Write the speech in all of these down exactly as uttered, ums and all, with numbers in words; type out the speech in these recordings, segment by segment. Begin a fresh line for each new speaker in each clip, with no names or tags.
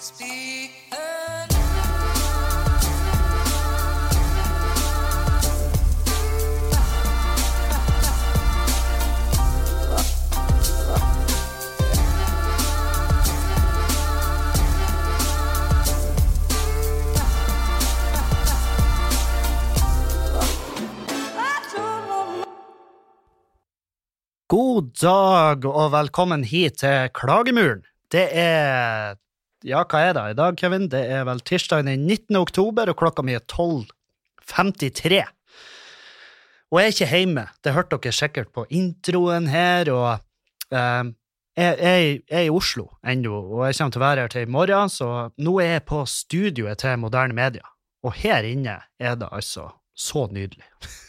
God dag og velkommen hit til Klagemuren. Det er, ja, hva er det i dag, Kevin? Det er vel tirsdag den nittende oktober, og klokka mi er tolv femtitre. Og jeg er ikke hjemme, det hørte dere sikkert på introen her, og eh, jeg, jeg, jeg er i Oslo ennå, og jeg kommer til å være her til i morgen, så nå er jeg på studioet til Moderne Media. Og her inne er det altså så nydelig.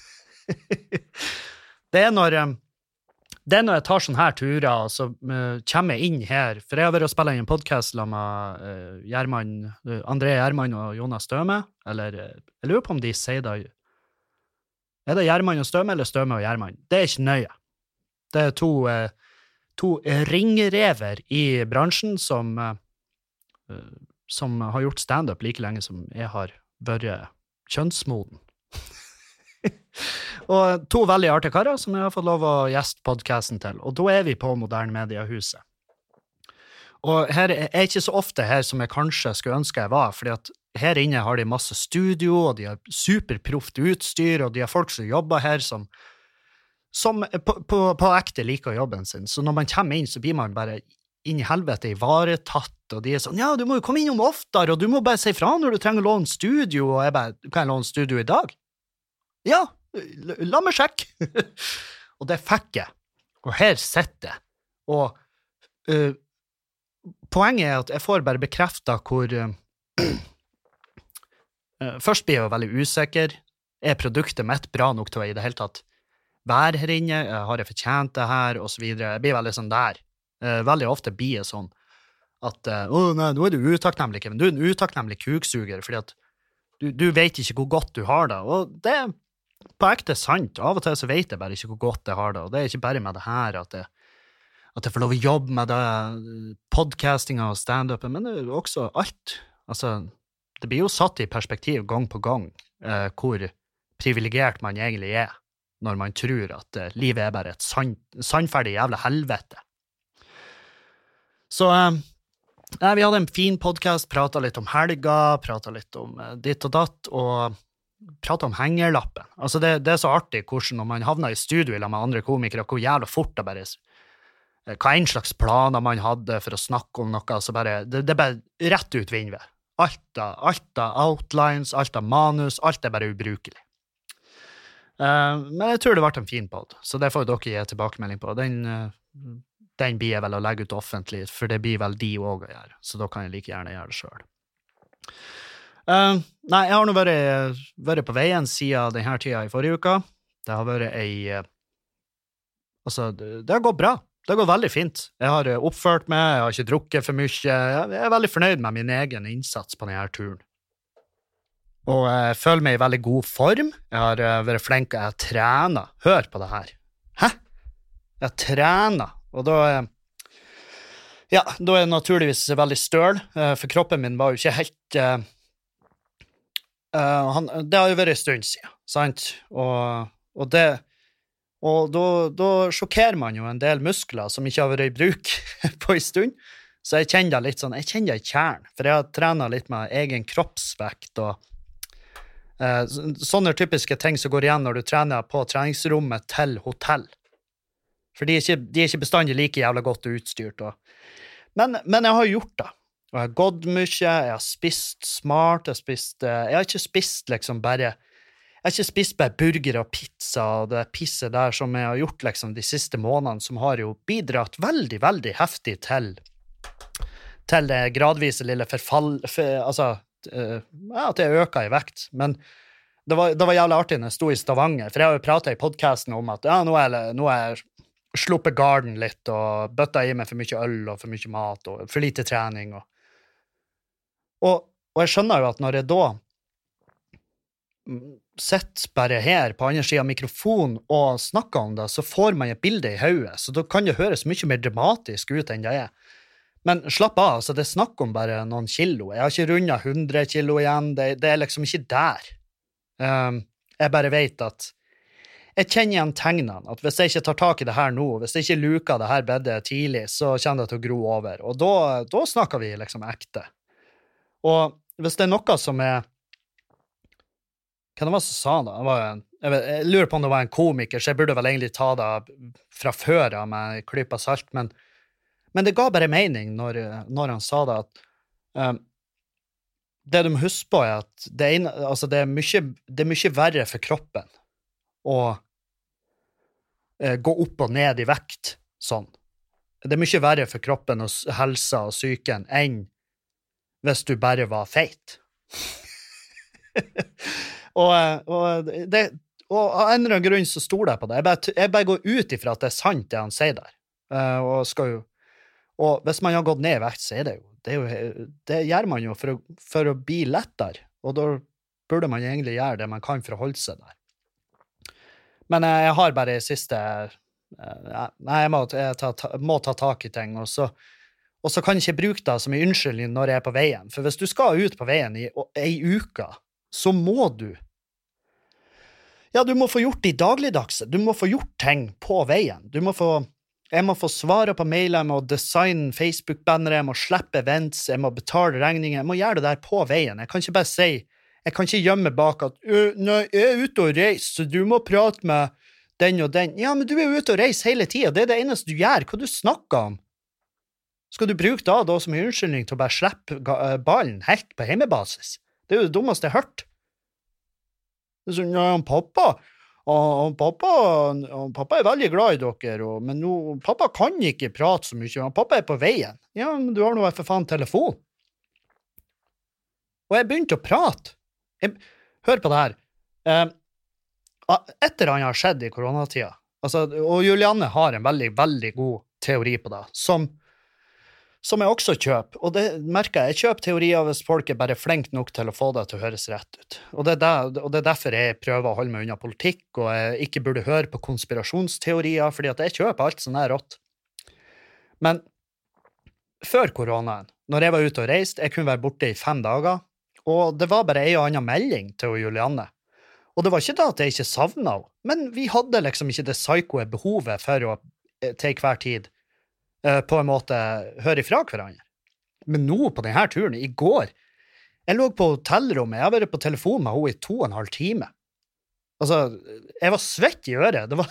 Det er når... Det er når jeg tar sånne her turer, og så uh, kommer jeg inn her, for jeg har vært og spillet inn en podcast sammen med uh, Gjerman, uh, André Gjerman og Jonas Støme, eller uh, jeg lurer på om de sier det, er det Gjerman og Støme, eller Støme og Gjerman? Det er ikke nøye. Det er to, uh, to ringrever i bransjen som, uh, uh, som har gjort stand-up like lenge som jeg har vært kjønnsmoden. Og to veldig artige karer som jeg har fått lov å gjeste podcasten til, og da er vi på Moderne Mediehuset. Og her er jeg ikke så ofte her som jeg kanskje skulle ønske jeg var, fordi at her inne har de masse studio, og de har superproft utstyr, og de har folk som jobber her som, som på, på, på ekte liker jobben sin. Så når man kommer inn, så blir man bare inn i helvete ivaretatt, og de er sånn, ja, du må jo komme innom oftere, og du må bare si fra når du trenger å låne studio, og jeg bare, kan jeg låne studio i dag? Ja, la meg sjekke. Og det fikk jeg. Og her sitter jeg. Og uh, poenget er at jeg får bare bekreftet hvor uh, uh, først blir jeg jo veldig usikker. Er produktet mitt bra nok til å i det hele tatt være her inne? Har jeg fortjent det her? Og så videre. Jeg blir veldig sånn der. Uh, veldig ofte blir jeg sånn at uh, å nei, nå er du utakknemlig, Kevin. Du er en utakknemlig kuksuger, fordi at du, du vet ikke hvor godt du har det. Og det på ekte sant. Av og til så vet jeg bare ikke hvor godt jeg har det, og det er ikke bare med det her at jeg, at jeg får lov å jobbe med det, podcastinga og stand-upet, men det er jo også alt. Altså, det blir jo satt i perspektiv gang på gang eh, hvor privilegert man egentlig er når man tror at eh, livet er bare et sand, sandferdig jævla helvete. Så eh, vi hadde en fin podcast, pratet litt om helga, pratet litt om eh, ditt og datt, og prate om hengerlappen. Altså det, det er så artig hvordan når man havner i studio eller med andre komikere, hvor jævla fort det bare hva en slags planer man hadde for å snakke om noe, så bare, det, det er bare rett ut vinner. Alt av, alt av outlines, alt av manus, alt er bare ubrukelig. Uh, men jeg tror det ble en fin podd, så det får dere gi tilbakemelding på. Den, uh, den blir jeg vel å legge ut offentlig, for det blir vel de også å gjøre, så da kan jeg like gjerne gjøre det selv. Uh, nei, jeg har nå vært, vært på veien siden denne tiden i forrige uka. Det har vært ei uh, altså, det, det har gått bra. Det har gått veldig fint. Jeg har oppført meg, jeg har ikke drukket for mye. Jeg er veldig fornøyd med min egen innsats på denne turen. Og jeg føler meg i veldig god form. Jeg har uh, vært flink, og jeg har trenet. Hør på det her. Hæ? Jeg har trenet, og da uh, ja, da er jeg naturligvis veldig støl, uh, for kroppen min var jo ikke helt uh, Uh, han, det har jo vært en stund siden, sant? Og, og det og da, da sjokkerer man jo en del muskler som ikke har vært i bruk på en stund, så jeg kjenner det litt sånn, jeg kjenner det i kjern, for jeg har trenet litt med egen kroppsvekt og uh, sånne typiske ting som går igjen når du trener på treningsrommet til hotell, for de er ikke, de er ikke bestandig like jævla godt utstyrt, og, men, men jeg har gjort det. Og jeg har gått mye, jeg har spist smart, jeg har, spist, jeg har ikke spist liksom bare, jeg har ikke spist bare burger og pizza og det pisset der som jeg har gjort liksom de siste månedene, som har jo bidratt veldig, veldig heftig til, til det gradvise lille forfall, for, altså, ja, at jeg øker i vekt. Men det var, det var jævlig artig når jeg sto i Stavanger, for jeg har jo pratet i podcasten om at ja, nå er jeg, nå er jeg sluppet garden litt, og bøtta i meg for mye øl og for mye mat, og for lite trening, og Og, og jeg skjønner jo at når jeg da sitter bare her på andre siden av mikrofonen og snakker om det, så får man et bilde i hodet, så da kan det høres mye mer dramatisk ut enn det er. Men slapp av, altså det er snakk om bare noen kilo. Jeg har ikke rundet hundre kilo igjen, det, det er liksom ikke der. Um, jeg bare vet at jeg kjenner igjen tegnene, at hvis jeg ikke tar tak i det her nå, hvis jeg ikke luker det her bedet tidlig, så kommer det til å gro over. Og da, da snakker vi liksom ekte. Og hvis det er noe som er hva det var som sa det? Jeg, var en, jeg, vet, jeg lurer på om det var en komiker, så jeg burde vel egentlig ta det fra før av med klypa salt, men, men det ga bare mening når, når han sa det, at um, det du må huske på er at det er, altså det er, mye, det er mye verre for kroppen å uh, gå opp og ned i vekt, sånn. Det er mye verre for kroppen og helsa og psyken enn hvis du bare var feit. Og, og, det, og av en eller annen grunn så stoler jeg på det. Jeg bare, jeg bare går ut ifra at det er sant det han sier der. Uh, og, skal jo, og hvis man har gått ned i vekt, så er det jo, det, er jo, det gjør man jo for å, for å bli lettere. Og da burde man egentlig gjøre det man kan for å holde seg der. Men uh, jeg har bare i siste... Uh, nei, jeg må, jeg ta, ta, må ta tak i ting, og så, og så kan jeg ikke bruke det som en unnskyldning når jeg er på veien. For hvis du skal ut på veien i ei uke, så må du ja, du må få gjort de dagligdagse. Du må få gjort ting på veien. Du må få, jeg må få svare på mailer, jeg må designe Facebook-bannere, jeg må slippe events, jeg må betale regninger, jeg må gjøre det der på veien. Jeg kan ikke bare si, jeg kan ikke gjemme bak at nei, jeg er ute og reiser, så du må prate med den og den. Ja, men du er jo ute og reiser hele tiden. Det er det eneste du gjør. Hva du snakker om? Skal du bruke da, da som en unnskyldning til å bare slippe ballen helt på hjemmebasis? Det er jo det dummeste jeg har hørt. Det er sånn, ja, pappa, og pappa, og pappa er veldig glad i dere, og, men nå, pappa kan ikke prate så mye, og pappa er på veien. Ja, men du har nå for faen telefon. Og jeg begynte å prate. Jeg, hør på det her. Eh, etter han har skjedd i koronatida, altså, og Julianne har en veldig, veldig god teori på det, som som jeg også kjøper, og det merker jeg, jeg kjøper teorier hvis folk er bare flink nok til å få det til å høres rett ut. Og det, er der, og det er derfor jeg prøver å holde meg unna politikk, og jeg ikke burde høre på konspirasjonsteorier, fordi at jeg kjøper alt sånn her rått. Men før koronaen, når jeg var ute og reiste, jeg kunne være borte i fem dager, og det var bare en og annen melding til Julianne. Og det var ikke da at jeg ikke savnet henne, men vi hadde liksom ikke det psykoe behovet for å til hver tid på en måte høre ifra hverandre. Men nå på denne turen, i går, jeg lå på hotellrommet, jeg har vært på telefon med henne i to og en halv time. Altså, jeg var svett i øret. Det var,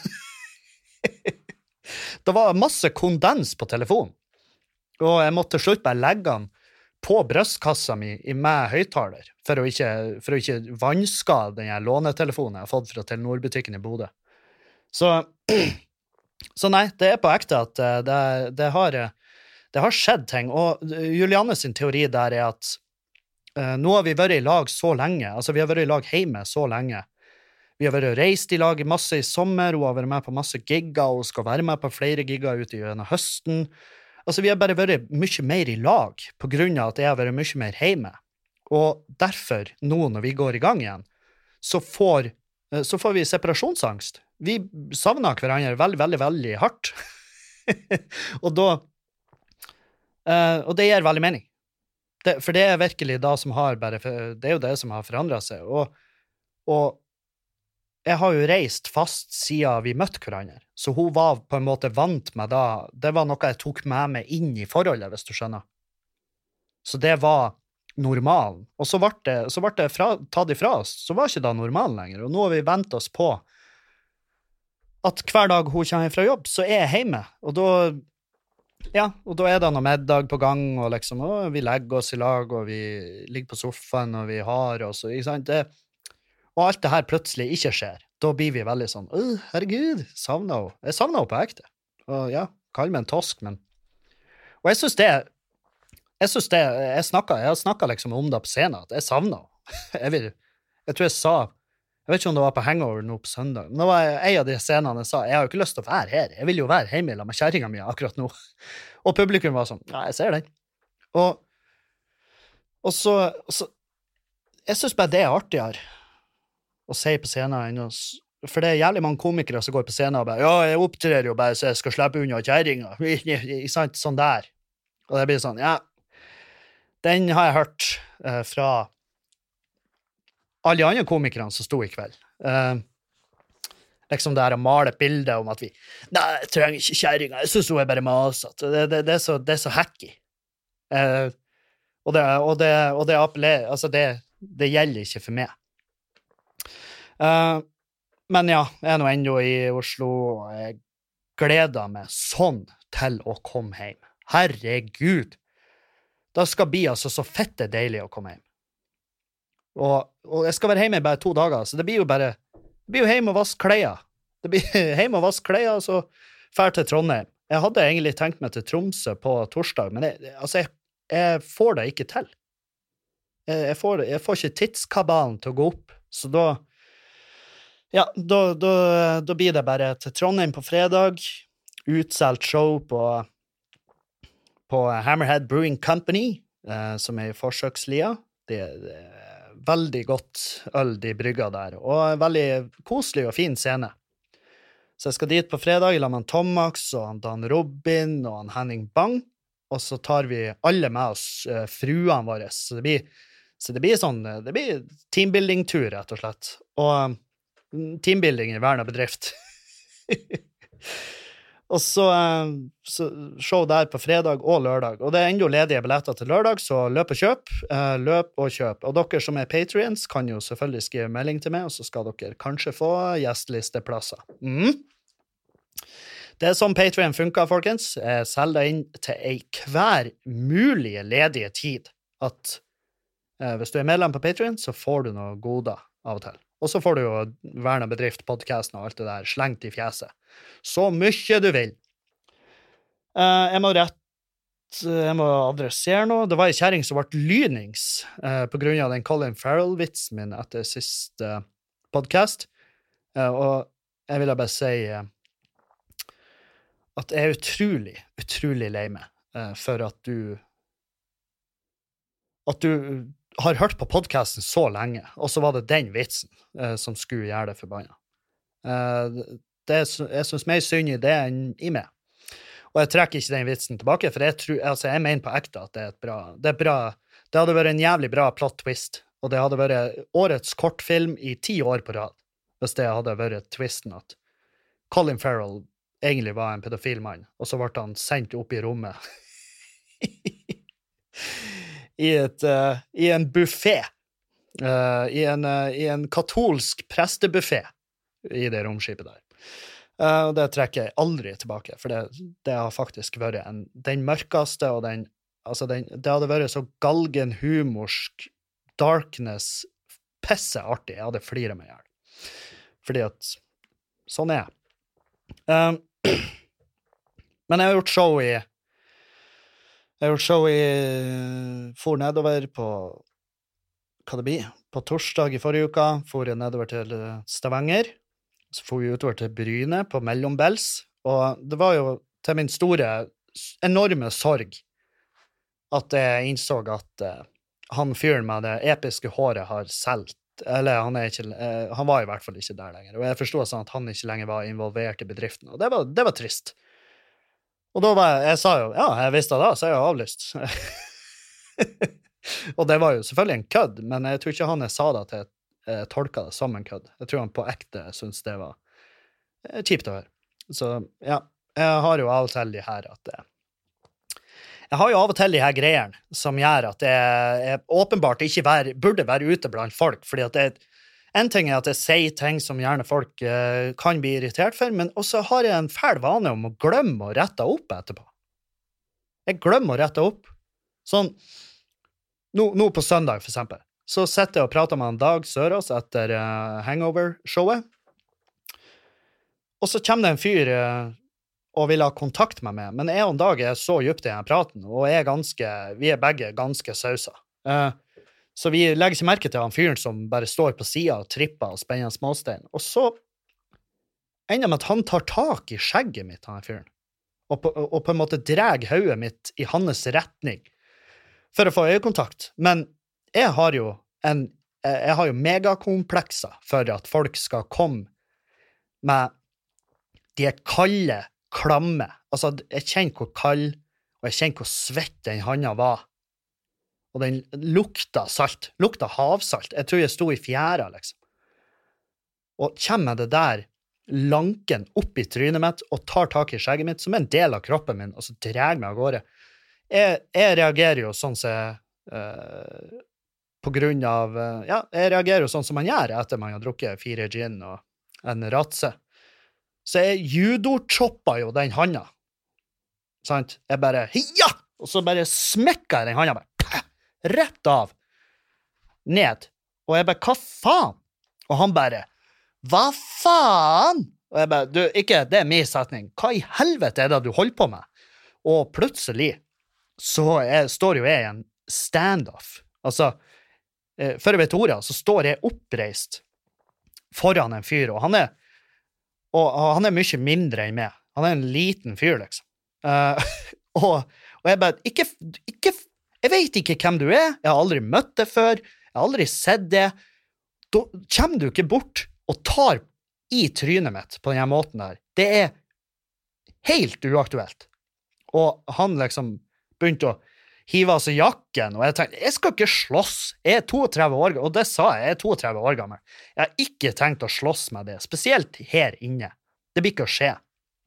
det var masse kondens på telefonen. Og jeg måtte til slutt bare legge den på brystkassa mi med høyttaler, for å ikke, for å ikke vannskade denne lånetelefonen jeg har fått fra Telenor-butikken i Bodø. Så... Så nei, det er på ekte at det, det, har, det har skjedd ting, og Julianne sin teori der er at uh, nå har vi vært i lag så lenge, altså vi har vært i lag hjemme så lenge, vi har vært reist i lag masse i sommer, hun har vært med på masse gigger, og skal være med på flere gigger ute gjennom høsten, altså vi har bare vært mye mer i lag, på grunn av at jeg har vært mye mer hjemme, og derfor, nå når vi går i gang igjen, så får, så får vi separasjonsangst. Vi savner hverandre veldig, veldig, veldig hardt. og da, uh, og det gir veldig mening. Det, for det er virkelig det som har bare, det er jo det som har forandret seg. Og, og jeg har jo reist fast siden vi møtte hverandre, så hun var på en måte vant med det. Det var noe jeg tok med meg inn i forholdet, hvis du skjønner. Så det var normalen. Og så ble det, så ble det fra, tatt ifra oss, så var ikke det normalen lenger. Og nå har vi vent oss på at hver dag hun kommer fra jobb, så er jeg hjemme, og da, ja, og da er det noe middag på gang, og liksom, og vi legger oss i lag, og vi ligger på sofaen, og vi har oss, ikke sant, det, og alt det her plutselig ikke skjer. Da blir vi veldig sånn, åh, herregud, savner hun. Jeg savner hun på ekte. Og ja, kall meg en tosk, men, og jeg synes det, jeg synes det, jeg snakket, jeg har snakket liksom om det på scenen, at jeg savner henne. Jeg vil, jeg tror jeg sa, jeg vet ikke om det var på hangover nå på søndag. Nå var jeg, en av de scenene jeg sa, jeg har jo ikke lyst til å være her. Jeg vil jo være hjemme med kjæringen min akkurat nå. Og publikum var sånn, ja, jeg ser den. Og, og så, så, jeg synes bare det er artigere å si på scenen, for det er jævlig mange komikere som går på scenen og bare, ja, jeg opptrer jo bare så jeg skal slippe unna kjæringen. Sånn der. Og det blir sånn, ja, den har jeg hørt uh, fra alle andre komikerne som sto i kveld. Uh, liksom det her å male et bilde om at vi, nei, jeg trenger ikke kjæringa, jeg synes hun er bare masete. Det, det, det, er så, det er så hacky. Uh, og det, og det, og det appellerer, altså det, det gjelder ikke for meg. Uh, men ja, jeg er nå enda i Oslo, og jeg gleder meg sånn til å komme hjem. Herregud! Da skal bli altså så fette deilig å komme hjem. Og, og jeg skal være hjemme i bare to dager, så det blir jo bare, det blir jo hjemme og vaske klær. Det blir hjemme og vaske klær, og så fær til Trondheim. Jeg hadde egentlig tenkt meg til Tromsø på torsdag, men jeg, altså, jeg, jeg får det ikke til. Jeg, jeg, får, jeg får ikke tidskabalen til å gå opp, så da, ja, da, da, da blir det bare til Trondheim på fredag, utselt show på på Hammerhead Brewing Company, eh, som er i forsøkslia. Det, det er veldig godt øl de brygger der, og en veldig koselig og fin scene. Så jeg skal dit på fredag, la med Tomax, og han Dan Robin, og han Henning Bang, og så tar vi alle med oss eh, fruene våre. Så det blir, så det blir sånn, det blir teambuilding-tur, rett og slett. Og teambuilding i verden av bedrift. Og så, så show der på fredag og lørdag. Og det er enda ledige billetter til lørdag, så løp og kjøp. Løp og kjøp. Og dere som er Patreons kan jo selvfølgelig skrive melding til meg, og så skal dere kanskje få gjestelisteplasser. Mm. Det er sånn Patreon funker, folkens. Jeg selger deg inn til en hver mulige ledige tid. At eh, hvis du er medlem på Patreon, så får du noe goder av og til. Og så får du jo Verna Bedrift, podcasten og alt det der slengt i fjeset. Så mye du vil. Uh, jeg må rett, jeg må adressere noe. Det var en kjæring som ble lynings uh, på grunn av den Colin Farrell-vitsen min etter siste uh, podcast. Uh, og jeg vil bare si uh, at jeg er utrolig, utrolig lei meg uh, for at du at du har hørt på podcasten så lenge, og så var det den vitsen uh, som skulle gjøre det forbannet. Uh, det er, jeg synes mer synd i det enn i meg. Og jeg trekker ikke den vitsen tilbake, for jeg, tror, altså, jeg mener på ekte at det er et bra, det er bra, det hadde vært en jævlig bra plot twist, og det hadde vært årets kortfilm i ti år på rad, hvis det hadde vært twisten at Colin Farrell egentlig var en pedofilmann, og så ble han sendt opp i rommet i, et, uh, i en buffet, uh, i, en, uh, i en katolsk prestebuffet i det romskipet der. Uh, og det trekker jeg aldri tilbake, for det, det har faktisk vært en, den mørkeste, og den, altså den, det hadde vært så galgen, humorsk, darkness, pisseartig, jeg hadde fliret meg ihjel. Fordi at, sånn er jeg. Um, men jeg har gjort show i, jeg har gjort show i, for nedover på, hva det blir, på torsdag i forrige uka, for jeg nedover til Stavanger, så får vi utover til Bryne på Mellombels, og det var jo til min store, enorme sorg at jeg innså at uh, han fyren med det episke håret har selv, eller han, er ikke, uh, han var i hvert fall ikke der lenger, og jeg forstod sånn at han ikke lenger var involvert i bedriften, og det var, det var trist. Og da var jeg, jeg sa jo, ja, jeg visste det da, så jeg har avlyst. Og det var jo selvfølgelig en kødd, men jeg tror ikke han jeg sa det til jeg tolka det som en kødd. Jeg tror han på ekte synes det var kjipt å høre. Så ja, jeg har jo av og til de her at det, jeg har jo av og til de her greiene som gjør at jeg, jeg åpenbart ikke være, burde være ute blant folk, fordi at det, en ting er at jeg sier ting som gjerne folk uh, kan bli irritert for, men også har jeg en fæl vane om å glemme å rette opp etterpå. Jeg glemmer å rette opp. Sånn, nå, nå på søndag for eksempel, så sitter jeg og prater med en Dag Sørås etter uh, Hangover-showet. Og så kommer det en fyr uh, og vil ha kontakt med meg, men jeg og en Dag er så djupt i denne praten, og er ganske, vi er begge ganske sauser. Uh, så vi legger ikke merke til han fyren som bare står på siden og tripper og spenner en småstein. Og så ender med at han tar tak i skjegget mitt, han fyren, og på, og på en måte drar hodet mitt i hans retning for å få øyekontakt. Men jeg har jo en, jeg har jo megakomplekser for at folk skal komme med de er kalde, klamme. Altså, jeg kjenner hvor kald og jeg kjente hvor svett den handa var. Og den lukta salt, lukta havsalt. Jeg tror jeg sto i fjæra, liksom. Og kommer det der lanken opp i trynet mitt og tar tak i skjegget mitt, som er en del av kroppen min, og så drar meg av gårde. Jeg, jeg reagerer jo sånn som jeg, uh, på grunn av, uh, ja, jeg reagerer jo sånn som man gjør etter man har drukket fire gin og en ratse. Så jeg judo-choppa jo den handa. Sant? Jeg bare, ja! Og så bare smekka jeg den handa, bare rett av, ned. Og jeg bare, hva faen? Og han bare, hva faen? Og jeg bare, du, ikke, det er min setning. Hva i helvete er det du holder på med? Og plutselig, så er, står jo jeg i en stand-off. Altså, eh, før jeg vet ordet, så står jeg oppreist foran en fyr, og han er, og, og han er mye mindre enn meg. Han er en liten fyr, liksom. Uh, og, og jeg bare, ikke, ikke, jeg vet ikke hvem du er, jeg har aldri møtt deg før, jeg har aldri sett det. Da kommer du ikke bort og tar i trynet mitt på denne måten der. Det er helt uaktuelt. Og han liksom begynte å hive av seg jakken, og jeg tenkte, jeg skal ikke slåss. Jeg er trettito år gammel, og det sa jeg, jeg er trettito år gammel. Jeg har ikke tenkt å slåss med det, spesielt her inne. Det blir ikke å skje.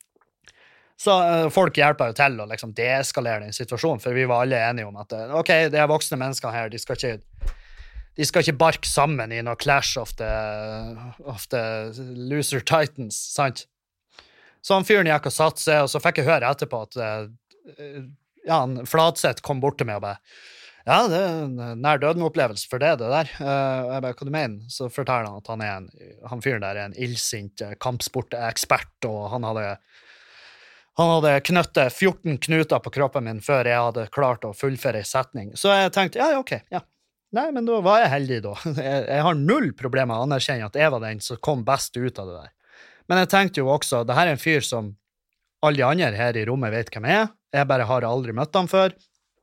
Så uh, folk hjelper jo til å liksom deeskalere den situasjonen, for vi var alle enige om at uh, ok, det er voksne mennesker her, de skal ikke, de skal ikke barke sammen i noe clash of the, of the loser titans, sant? Så han fyren gikk og satt seg, og så fikk jeg høre etterpå at uh, ja, han Fladseth kom bort til meg og bare, ja, det er en nær døden-opplevelse for det, det der. Uh, jeg bare, hva du mener? Så forteller han at han er en, han fyren der er en illsint uh, kampsportekspert, og han hadde Han hadde knøttet fjorten knuter på kroppen min før jeg hadde klart å fullføre en setning. Så jeg tenkte, ja, ok, ja. Nei, men da var jeg heldig da. Jeg, jeg har null problemer med å anerkjenne at jeg var den som kom best ut av det der. Men jeg tenkte jo også, det her er en fyr som alle de andre her i rommet vet hvem jeg er. Jeg bare har aldri møtt ham før.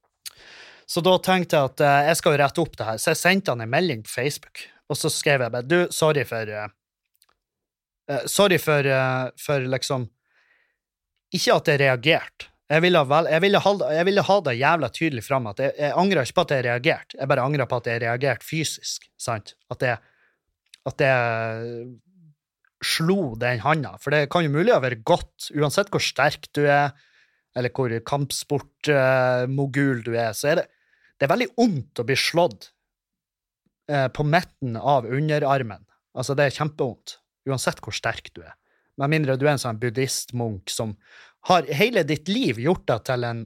Så da tenkte jeg at uh, jeg skal jo rette opp det her. Så jeg sendte han en melding på Facebook, og så skrev jeg bare, du, sorry for, uh, uh, sorry for, uh, for liksom, ikke at jeg reagerte. Jeg ville, vel, jeg, ville ha, jeg ville ha det jævla tydelig frem at jeg, jeg angrer ikke på at jeg reagerte. Jeg bare angrer på at jeg reagerte fysisk, sant? At jeg, at jeg slo den handa. For det kan jo mulig å være godt, uansett hvor sterk du er, eller hvor kampsportmogul uh, du er, så er det, det er veldig ondt å bli slått uh, på midten av underarmen. Altså, det er kjempeondt, uansett hvor sterk du er. Med mindre du er en sånn buddhistmunk som har hele ditt liv gjort det til en,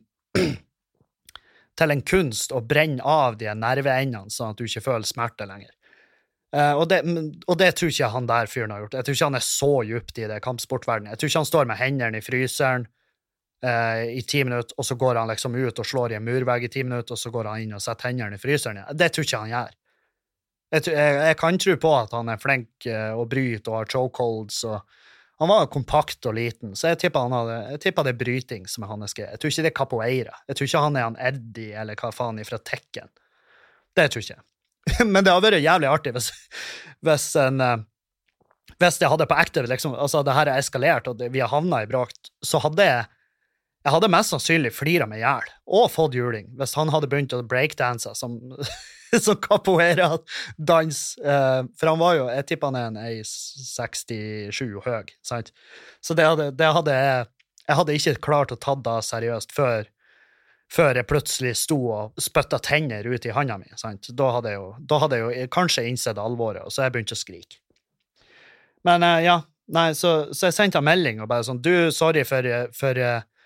til en kunst å brenne av de nerveendene, sånn at du ikke føler smerte lenger. Uh, og, det, og det tror ikke han der fyren har gjort. Jeg tror ikke han er så djupt i det kampsportverdenen. Jeg tror ikke han står med hendene i fryseren uh, i ti minutter, og så går han liksom ut og slår i en murvegg i ti minutter, og så går han inn og setter hendene i fryseren. Det tror ikke han gjør. Jeg, jeg, jeg kan tro på at han er flink uh, og bryter og har chokeholds og han var kompakt og liten, så jeg tipper, han hadde, jeg tipper det er bryting som er hans greie. Jeg tror ikke det er capoeira. Jeg tror ikke han er han Eddie, eller hva faen ifra Tekken. Det tror ikke jeg. Men det har vært jævlig artig hvis, hvis, en, hvis jeg hadde på ekte, liksom, altså det her er eskalert, og det, vi har havnet i brakt, så hadde jeg, jeg hadde mest sannsynlig fliret meg ihjel, og fått juling, hvis han hadde begynt å breakdanse som... som capoeira-dans, uh, for han var jo, jeg tipper han er en en sekstisju høy, sant? Så det hadde, det hadde jeg, jeg hadde ikke klart å ta det seriøst før, før jeg plutselig sto og spyttet tenner ut i handa mi, sant? Da hadde jeg jo, da hadde jeg jo kanskje innsett alvoret, og så jeg begynte å skrike. Men uh, ja, nei, så, så jeg sendte en melding og bare sånn, du, sorry for, for,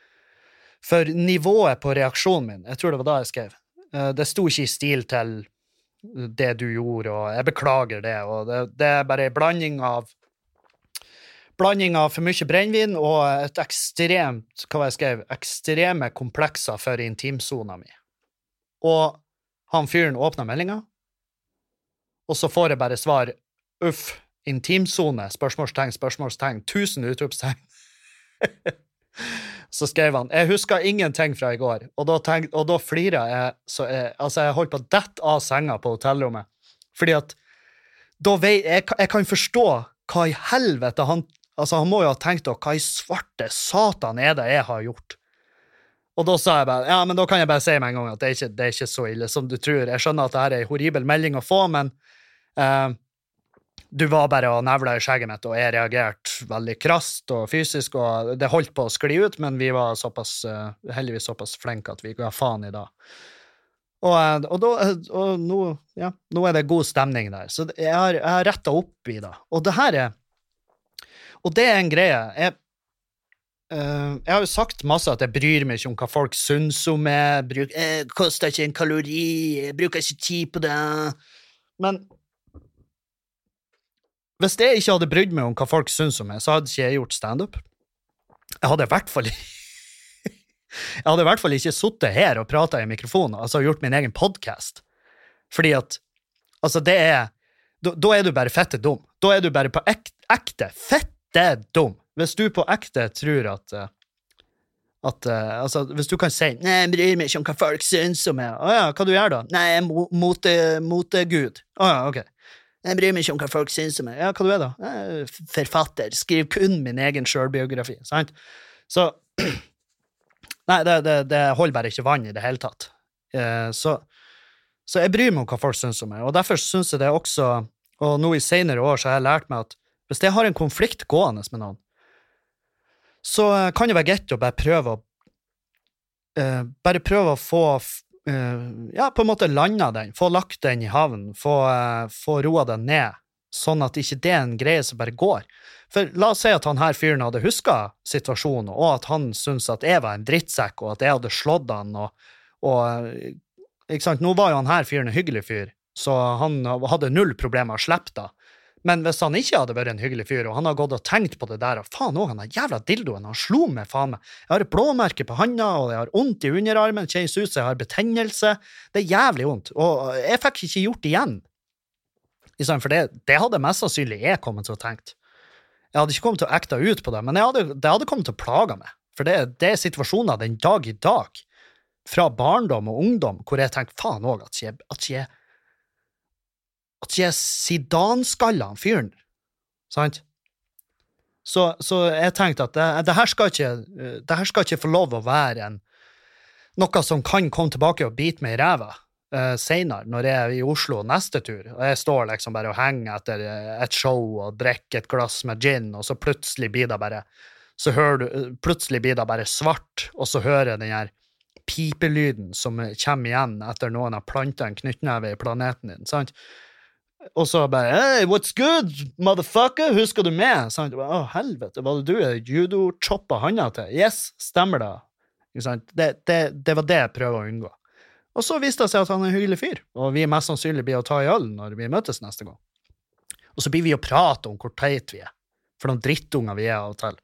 for nivået på reaksjonen min, jeg tror det var da jeg skrev. Det sto ikke i stil til det du gjorde, og jeg beklager det, og det, det er bare en blanding av blanding av for mye brennvin og et ekstremt, hva var jeg skrev, ekstreme komplekser for intimsona mi. Og han fyren åpnet meldingen, og så får jeg bare svar, uff, intimsone, spørsmålstegn, spørsmålstegn, tusen utropstegn. Så skrev han, jeg husker ingenting fra i går, og da, tenk, og da flirer jeg, så jeg, altså jeg holdt på dett av senga på hotellrommet, fordi at da vei, jeg, jeg kan forstå hva i helvete han, altså han må jo ha tenkt, hva i svarte satan er det jeg har gjort? Og da sa jeg bare, ja, men da kan jeg bare si med en gang at det er ikke, det er ikke så ille som du tror. Jeg skjønner at det her er en horribel melding å få, men uh, du var bare å nevle i skjegget mitt, og jeg reagerte veldig krasst og fysisk, og det holdt på å skli ut, men vi var såpass, uh, heldigvis såpass flinke at vi ga faen i dag. Og, og, da, og nå, ja, nå er det god stemning der, så jeg har, jeg har rettet opp i det. Og det her er, og det er en greie, jeg Uh, jeg har jo sagt masse at jeg bryr meg ikke om hva folk synes om meg, bruk, eh, koster ikke en kalori, jeg bruker ikke tid på det, men hvis jeg ikke hadde brydd meg om hva folk synes om meg, så hadde ikke jeg gjort stand-up. Jeg hadde i hvert fall jeg hadde i hvert fall ikke suttet her og pratet i mikrofonen, altså gjort min egen podcast, fordi at altså det er, da, da er du bare fette dum, da er du bare på ek, ekte fette dum. Hvis du på ekte tror at, at altså, hvis du kan si, nei, jeg bryr meg ikke om hva folk synes om meg. Åja, hva du gjør da? Nei, jeg er mot, mot Gud. Åja, ok. Jeg bryr meg ikke om hva folk synes om meg. Ja, hva du er da? Jeg er forfatter, skriv kun min egen selvbiografi, sant? Så, nei, det, det, det holder bare ikke vann i det hele tatt. Så, så jeg bryr meg om hva folk synes om meg, og derfor synes jeg det også, og nå i senere år så har jeg lært meg at hvis jeg har en konflikt gående med noen, så kan det være greit å bare prøve å uh, bare prøve å få uh, ja, på en måte landa den, få lagt den i havn, få, uh, få roa den ned, sånn at ikke det er en greie som bare går. For la oss si at han her fyren hadde husket situasjonen, og at han synes at jeg var en drittsekk, og at jeg hadde slått han, og, og ikke sant, nå var jo han her fyren en hyggelig fyr, så han hadde null problemer å slippe da. Men hvis han ikke hadde vært en hyggelig fyr, og han har gått og tenkt på det der, og faen også, han har jævla dildoen, han slo meg, faen meg. Jeg har et blåmerke på handa, og jeg har ondt i underarmen, kjennes ut, så jeg har betennelse. Det er jævlig ondt, og jeg fikk ikke gjort det igjen. For det, det hadde mest sannsynlig jeg kommet til å tenkt. Jeg hadde ikke kommet til å ekte ut på det, men jeg hadde, det hadde kommet til å plage meg. For det, det er situasjoner den dag i dag, fra barndom og ungdom, hvor jeg tenker, faen også, at jeg, at jeg at jeg sidanskallet han fyren, sant? Så, så jeg tenkte at det, det, her skal ikke, det her skal ikke få lov å være en, noe som kan komme tilbake og bite meg i ræva uh, senere, når jeg er i Oslo neste tur, og jeg står liksom bare og henger etter et show og drikker et glass med gin, og så plutselig blir det bare, så hører du, plutselig blir det bare svart, og så hører jeg den her pipelyden som kommer igjen etter noen har plantet en knyttneve i planeten din, sant? Og så bare, hey, what's good, motherfucker, husker du med? Sånn, å, helvete, var det du judo-choppa handa til? Yes, stemmer det. Det, det, det var det jeg prøver å unngå. Og så viste det seg at han er en hyggelig fyr, og vi er mest sannsynlig blir å ta i øl når vi møtes neste gang. Og så blir vi å prate om hvor teit vi er, for noen drittunger vi er av og til.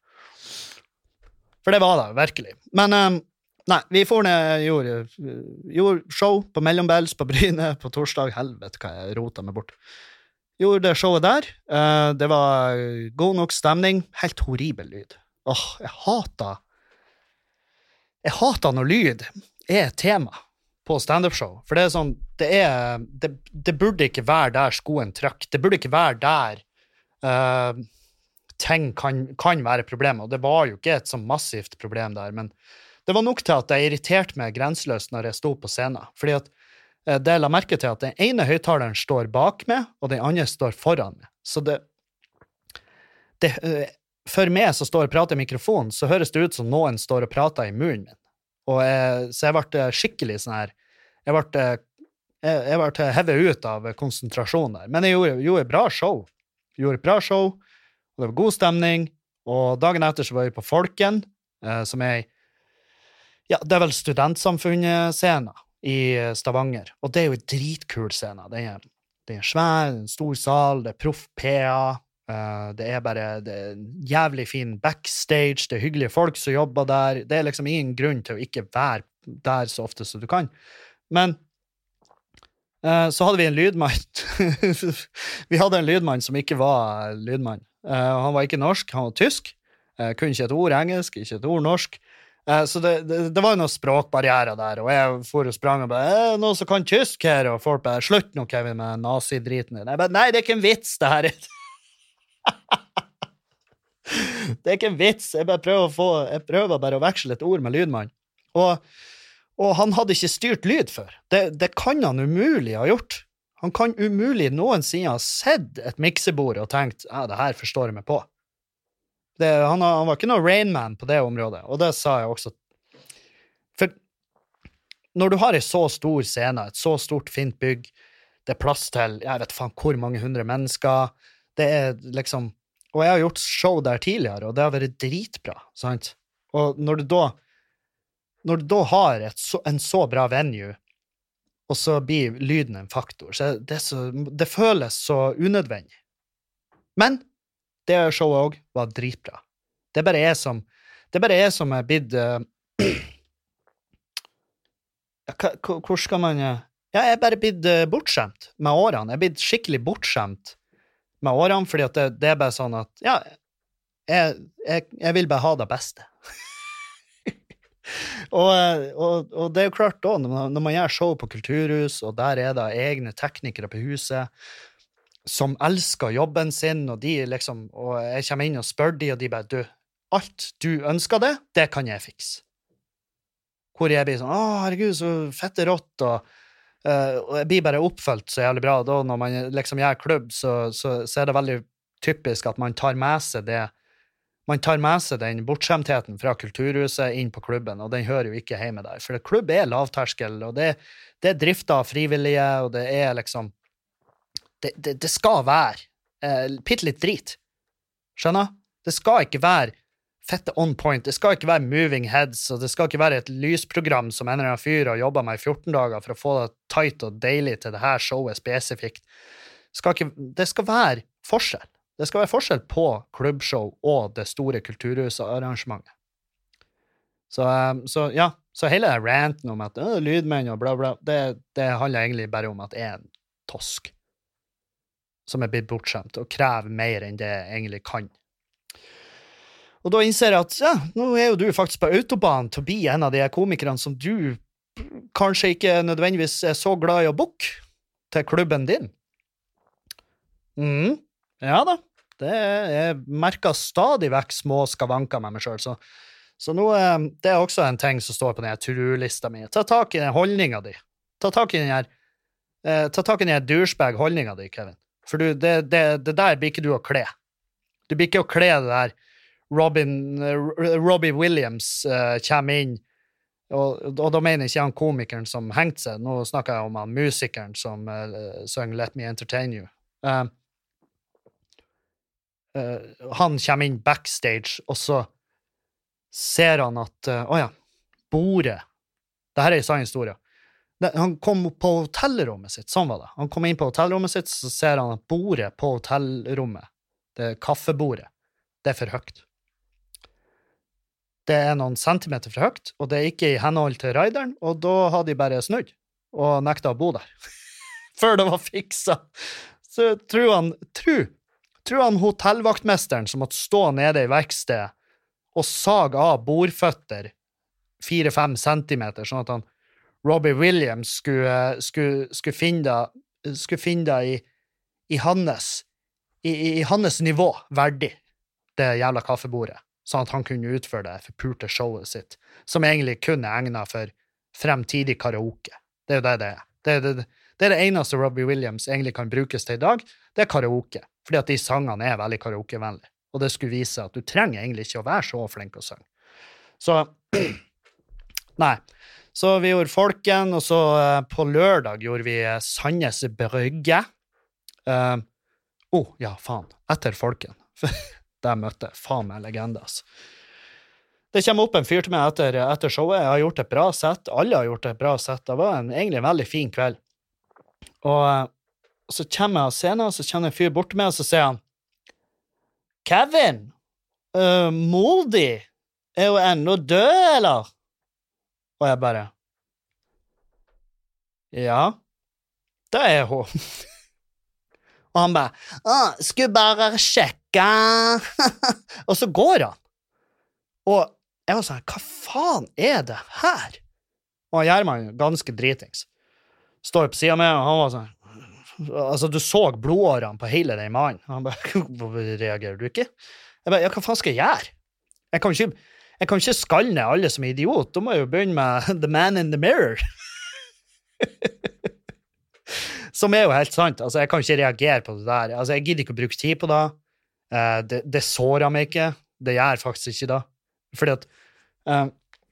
For det var det, virkelig. Men, um, nei, vi får ned, gjorde, gjorde show på Mellombels, på Bryne, på torsdag, helvete hva jeg rota meg bort. Gjorde det showet der, uh, det var god nok stemning, helt horribel lyd. Åh, jeg hater, jeg hater når lyd er et tema på stand-up-show, for det er sånn, det er, det, det burde ikke være der skoen trakk, det burde ikke være der uh, ting kan, kan være problemer, og det var jo ikke et så massivt problem der, men det var nok til at jeg irriterte meg grenseløst når jeg stod på scenen, fordi at eh, det la merke til at den ene høyttaleren står bak meg, og den andre står foran meg. Så det, det eh, for meg som står og prater i mikrofonen, så høres det ut som noen står og prater i munnen min. Og jeg, så jeg ble skikkelig sånn her, jeg ble, jeg, jeg ble hevet ut av konsentrasjon der. Men jeg gjorde, gjorde bra show. Jeg gjorde bra show, og det var god stemning, og dagen etter så var jeg på Folken, eh, som er ja, det er vel studentsamfunnet-scena i Stavanger, og det er jo en dritkul scene. Det er, det er svær, en stor sal, det er proff P A, uh, det er bare det er en jævlig fin backstage, det er hyggelige folk som jobber der, det er liksom ingen grunn til å ikke være der så ofte som du kan. Men uh, så hadde vi en lydmann. Vi hadde en lydmann som ikke var lydmann. Uh, han var ikke norsk, han var tysk, uh, kunne ikke et ord engelsk, ikke et ord norsk. Så det, det, det var jo noen språkbarrierer der, og jeg for og sprang og bare, eh, noen som kan tysk her, og folk bare, slutt nå, Kevin, med nazi-driten. Jeg bare, nei, det er ikke en vits, det her. Det er ikke en vits, jeg bare prøver å få, jeg prøver bare å veksle et ord med lydmann. Og, og han hadde ikke styrt lyd før. Det, det kan han umulig ha gjort. Han kan umulig noensinne ha sett et miksebord og tenkt, ja, det her forstår jeg meg på. Det, han, han var ikke noe Rainman på det området, og det sa jeg også. For når du har en så stor scene, et så stort fint bygg, det er plass til, jeg vet faen hvor mange hundre mennesker, det er liksom, og jeg har gjort show der tidligere, og det har vært dritbra, sant? Og når du da, når du da har et så, en så bra venue, og så blir lyden en faktor, så det, så, det føles så unødvendig. Men det showet også var dritbra. Det bare er som, det bare er som jeg blitt, uh, hvor skal man, ja, jeg er bare blitt uh, bortskjemt med årene. Jeg er blitt skikkelig bortskjemt med årene, fordi at det, det er bare sånn at, ja, jeg, jeg, jeg vil bare ha det beste. og, og, og det er jo klart da, når man, når man gjør show på Kulturhus, og der er det egne teknikere på huset, som elsker jobben sin, og de liksom, og jeg kommer inn og spør de, og de bare, du, alt du ønsker det, det kan jeg fikse. Hvor jeg blir sånn, å herregud, så fett rått, og, uh, og jeg blir bare oppfølt så jævlig bra. Da når man liksom gjør klubb, så, så, så er det veldig typisk at man tar med seg det, man tar med seg den bortskjemtheten fra Kulturhuset inn på klubben, og den hører jo ikke hjemme der. For klubb er lavterskel, og det, det er driftet av frivillige, og det er liksom, det, det, det skal være eh, pitt litt drit. Skjønner? Det skal ikke være fette on point, det skal ikke være moving heads, og det skal ikke være et lysprogram som en eller annen fyr har jobbet med i fjorten dager for å få det tight og deilig til det her showet spesifikt. Det skal, ikke, det skal være forskjell. Det skal være forskjell på klubbshow og det store kulturhusarrangementet. Så, så ja, så hele ranten om at øh, lydmenn og bla bla, det, det handler egentlig bare om at jeg er en tosk som er blitt bortskjemt og krever mer enn det jeg egentlig kan. Og da innser jeg at, ja, nå er jo du faktisk på autobahn til å bli en av de komikerne som du kanskje ikke nødvendigvis er så glad i å booke til klubben din. Mhm. Ja da, det er, jeg merker stadig vekk små skavanker med meg selv, så, så nå, det er også en ting som står på denne to-do-lista mi. Ta tak i den holdningen din. Ta tak i den her, eh, ta tak i den her douchebag-holdningen din, Kevin. For du, det, det, det der blir ikke du å kle. Du blir ikke å kle det der Robin, uh, Robbie Williams uh, kommer inn, og, og da mener jeg ikke han komikeren som hengte seg, nå snakker jeg om han musikeren som uh, sang Let Me Entertain You. Uh, Uh, han kommer inn backstage, og så ser han at, uh, å ja, bordet, det her er en sann historie. Det, han kom på hotellrommet sitt, sånn var det. Han kom inn på hotellrommet sitt, så ser han at bordet på hotellrommet, det kaffebordet, det er for høyt. Det er noen centimeter for høyt, og det er ikke i henhold til rideren, og da hadde de bare snudd, og nektet å bo der. Før det var fikset. Så tror han, tror, tror han hotellvaktmesteren som måtte stå nede i verkstedet og sag av bordføtter fire-fem centimeter, sånn at han, Robbie Williams skulle, skulle, skulle finne det, skulle finne det i, i hans, i, i hans nivå verdig, det jævla kaffebordet, sånn at han kunne utføre det forpulte showet sitt, som egentlig kun er egnet for fremtidig karaoke. Det er jo det det er. Det er det, det er det eneste Robbie Williams egentlig kan brukes til i dag, det er karaoke. Fordi at de sangene er veldig karaokevennlige. Og det skulle vise at du trenger egentlig ikke å være så flink å synge. Så, nei. Så vi gjorde Folken, og så uh, på lørdag gjorde vi uh, Sandnes Brygge. Uh, oh, ja, faen. Etter Folken. Der møtte jeg faen meg legende, altså. Det kommer opp en fyr til meg etter, etter showet. Jeg har gjort et bra sett. Alle har gjort et bra sett. Det var en, egentlig en veldig fin kveld. Og... Uh, Og så kommer jeg av scenen, og så kommer en fyr bort til meg, og så sier han, Kevin, uh, Moldy, er jo ennå død, eller? Og jeg bare, ja, det er hun. Og han bare, ah, skulle bare sjekke. Og så går han. Og jeg var sånn, hva faen er det her? Og Gjerman, ganske dritings, står på siden med, og han var sånn, altså, du så blodårene på hele den mannen. Han bare, hvorfor reagerer du ikke? Jeg bare, ja, hva faen skal jeg gjøre? Jeg kan ikke, jeg kan ikke skalle ned alle som er idiot, da må jeg jo begynne med The Man in the Mirror. Som er jo helt sant, altså jeg kan ikke reagere på det der, altså jeg gidder ikke å bruke tid på det, uh, det, det sårer meg ikke, det gjør faktisk ikke det, fordi at, uh,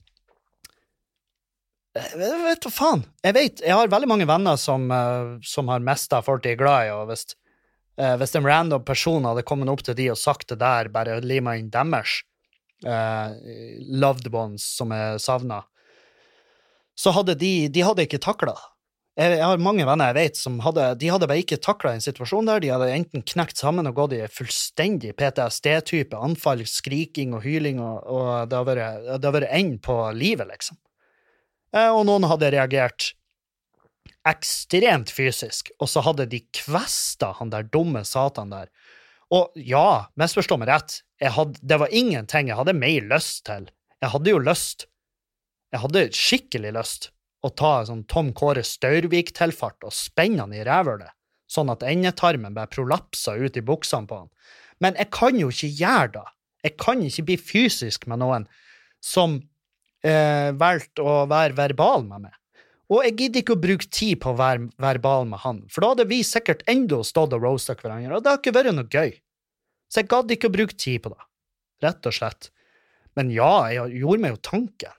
jeg vet hva faen, jeg vet, jeg har veldig mange venner som, uh, som har mistet folk de er glad i, og hvis, uh, hvis en random person hadde kommet opp til de og sagt det der, bare limet inn deres uh, loved ones som er savnet, så hadde de, de hadde ikke taklet det. Jeg, jeg har mange venner jeg vet som hadde, de hadde bare ikke taklet en situasjon der, de hadde enten knekt sammen og gått i fullstendig P T S D-type, anfall, skriking og hyling, og, og det har vært, det har vært end på livet, liksom. Og noen hadde reagert ekstremt fysisk, og så hadde de kvestet han der dumme satan der. Og ja, misforstå meg rett, jeg hadde, det var ingenting jeg hadde mer lyst til. Jeg hadde jo lyst, jeg hadde skikkelig lyst, å ta sånn Tom Kåre Staurvik-tilfart og spenne han i rævhølet, sånn at endetarmen bare prolapser ut i buksene på han. Men jeg kan jo ikke gjøre det. Jeg kan ikke bli fysisk med noen som eh, valgte å være verbal med meg. Og jeg gidder ikke å bruke tid på å være verbal med han, for da hadde vi sikkert enda stått og roastet hverandre, og det har ikke vært noe gøy. Så jeg gadd ikke å bruke tid på det, rett og slett. Men ja, jeg gjorde meg jo tanken.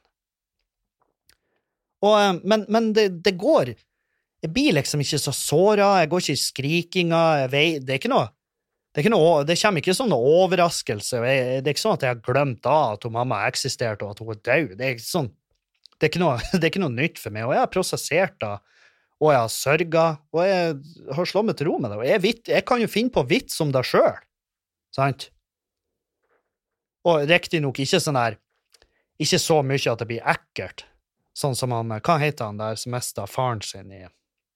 Og, men men det, det går, jeg blir liksom ikke så såret, jeg går ikke i skrikinga, jeg vet, det er ikke noe, det, er ikke noe, det kommer ikke som noe overraskelse, jeg, det er ikke sånn at jeg har glemt da at hun mamma eksisterte og at hun er død, det er ikke sånn, det er ikke noe, det er ikke noe nytt for meg, og jeg har prosessert det, og jeg har sørget, og jeg har slått meg til ro med det, og jeg, vet, jeg kan jo finne på vits om det selv, sant? Og riktig nok ikke sånn her, ikke så mye at det blir ekkelt, sånn som han, hva heter han der som mistet faren sin i,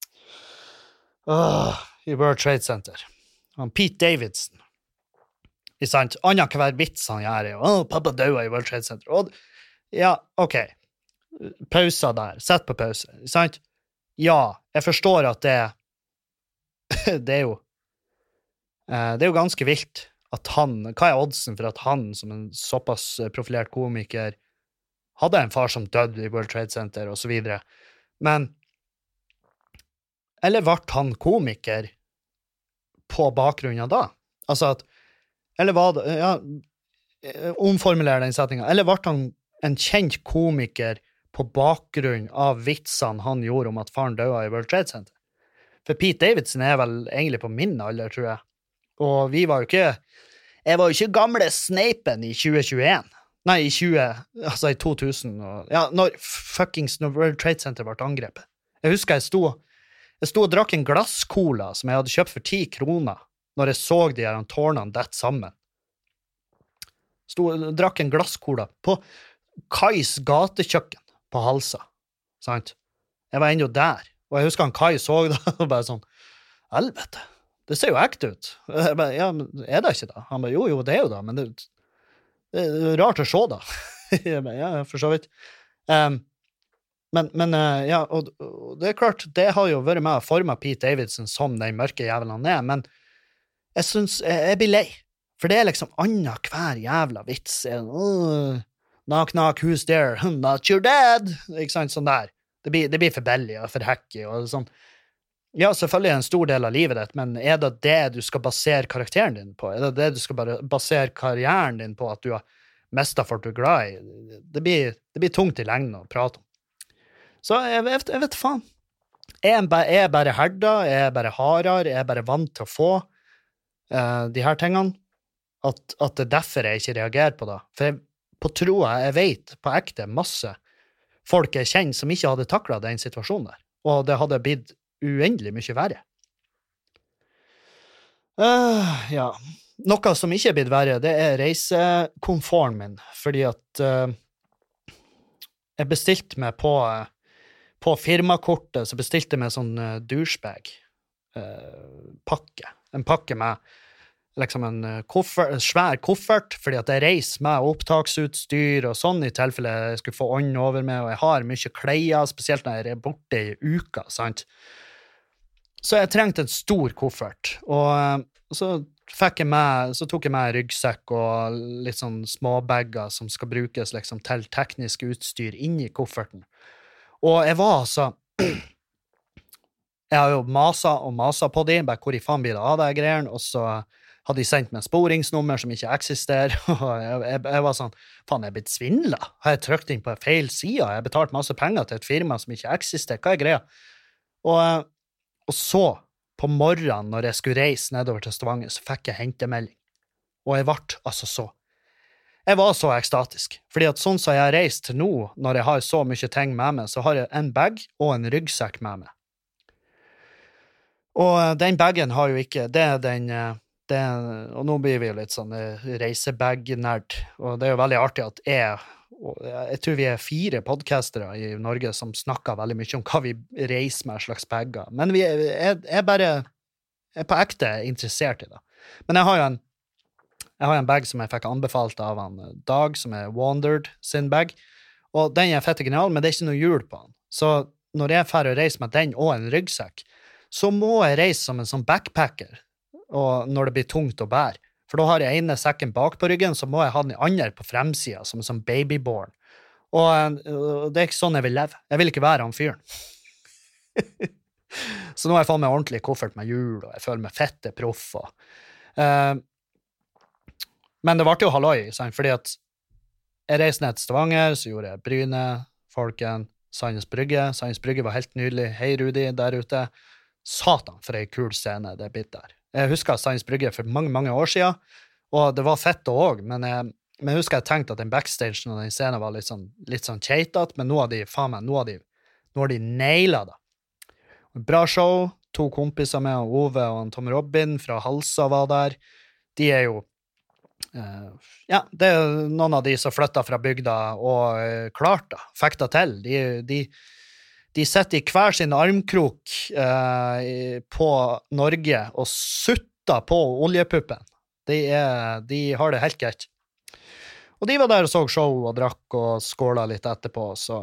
uh, i World Trade Center? Han Pete Davidson. I sant? Annet hver vits han gjør er jo, åh, pappa døde i World Trade Center. Og, ja, ok. Pauser der. Sett på pause. I sant? Ja, jeg forstår at det, det er jo, uh, det er jo ganske vilt at han, hva er oddsen for at han som en såpass profilert komiker hadde en far som døde i World Trade Center, og så videre. Men, eller ble han komiker på bakgrunn av da? Altså at, eller var det, ja, omformulere den setningen, eller ble han en kjent komiker på bakgrunn av vitsene han gjorde om at faren døde i World Trade Center? For Pete Davidson er vel egentlig på min alder, tror jeg. Og vi var jo ikke, jeg var jo ikke gamle Snapen i tjue tjueen. Nei, i tjue, altså i to tusen, og, ja, når fuckings når World Trade Center ble angrepet. Jeg husker jeg sto, jeg sto og drakk en glasskola som jeg hadde kjøpt for ti kroner, når jeg så de her tårnene dett sammen. Sto og drakk en glasskola på Kais gatekjøkken på Halsa, sant? Jeg var enda der, og jeg husker han Kai så det, og bare sånn, helvete, det ser jo ekte ut. Jeg bare, ja, men er det ikke da? Han bare, jo, jo, det er jo da, men det det er rart å se da. Ja, for så vidt. Um, men, men uh, ja, og, og det er klart, det har jo vært med å forme Pete Davidson som den mørke jævelen han er, men jeg synes, jeg, jeg blir lei. For det er liksom annet hver jævla vits. Uh, knock, knock, who's there? Not your dad! Ikke sant, sånn der. Det blir, det blir for billig og for hacky og sånn. Ja, selvfølgelig er det en stor del av livet ditt, men er det det du skal basere karakteren din på? Er det det du skal bare basere karrieren din på, at du har mistet folk du er glad i? Det blir, det blir tungt i lengden å prate om. Så jeg vet, jeg vet faen. Jeg er bare, jeg er bare herda, jeg er bare hardere, jeg er bare vant til å få uh, de her tingene, at, at det er derfor jeg ikke reagerer på det. For jeg, på troa, jeg vet på ekte masse folk jeg kjenner som ikke hadde taklet den situasjonen der, og det hadde blitt uendelig mye verre. Uh, ja, noe som ikke er blitt verre, det er reisekomforten min, fordi at uh, jeg bestilte meg på, uh, på firmakortet, så bestilte jeg meg sånn uh, douchebag uh, pakke, en pakke med liksom en koffert, svær koffert, fordi at jeg reiser med opptaksutstyr og sånn, i tilfelle jeg skulle få ånd over meg, og jeg har mye kleier, spesielt når jeg er borte i uka, sant? Så jeg trengte en stor koffert, og så fikk jeg med, så tok jeg med ryggsekk og litt sånn småbagger som skal brukes liksom til teknisk utstyr inn i kofferten. Og jeg var altså, jeg har jo masa og masa på de, bare hvor i faen blir det av det greiene, og så hadde de sendt meg sporingsnummer som ikke eksisterer, og jeg, jeg, jeg var sånn, faen, jeg er blitt svindlet? Har jeg trykt inn på feil side? Jeg har betalt masse penger til et firma som ikke eksisterer? Hva er greia? Og, og så, på morgenen, når jeg skulle reise nedover til Stavanger, så fikk jeg hentemelding. Og jeg ble altså så. Jeg var så ekstatisk. Fordi at sånn som jeg har reist til nå, når jeg har så mye ting med meg, så har jeg en bag og en ryggsekk med meg. Og den baggen har jo ikke, det er den, det er, og nå blir vi jo litt sånn reisebag-nerd, og det er jo veldig artig at jeg, og jeg tror vi er fire podcastere i Norge som snakker veldig mye om hva vi reiser med slags bagger. Men vi er, jeg, jeg bare er på ekte interessert i det. Men jeg har jo en, jeg har en bag som jeg fikk anbefalt av en Dag, som er Wandered sin bag, og den er fett genial, men det er ikke noe hjul på den. Så når jeg er ferdig å reise med den og en ryggsekk, så må jeg reise som en sånn backpacker, og når det blir tungt å bære. For da har jeg ene sekken bak på ryggen, så må jeg ha den andre på fremsiden, som en sånn babyborn. Og, og det er ikke sånn jeg vil leve. Jeg vil ikke være han fyren. Så nå har jeg fått meg ordentlig koffert med hjul, og jeg føler meg fette proff. Og, uh, men det ble jo halløy, sant? Fordi at jeg reiste ned til Stavanger, så gjorde jeg Bryne, Folken, Sandnes Brygge. Sandnes Brygge var helt nydelig. Hei, Rudi, der ute. Satan, for en kul scene det er blitt der. Jeg husker Sandnes Brygge for mange, mange år siden, og det var fett også, men jeg, men jeg husker jeg tenkte at den backstagen og den scenen var litt sånn, litt sånn kjeitat, men nå har de, faen meg, nå har de, nå har de nailet det. Bra show, to kompiser med, Ove og Tom Robin fra Halsa var der. De er jo, uh, ja, det er noen av de som flyttet fra bygda og uh, klart da, fikk det til. De, de De setter i hver sin armkrok eh, på Norge og sutter på oljepuppen. De, er, de har det helt greit. Og de var der og så show og drakk og skåla litt etterpå. Så.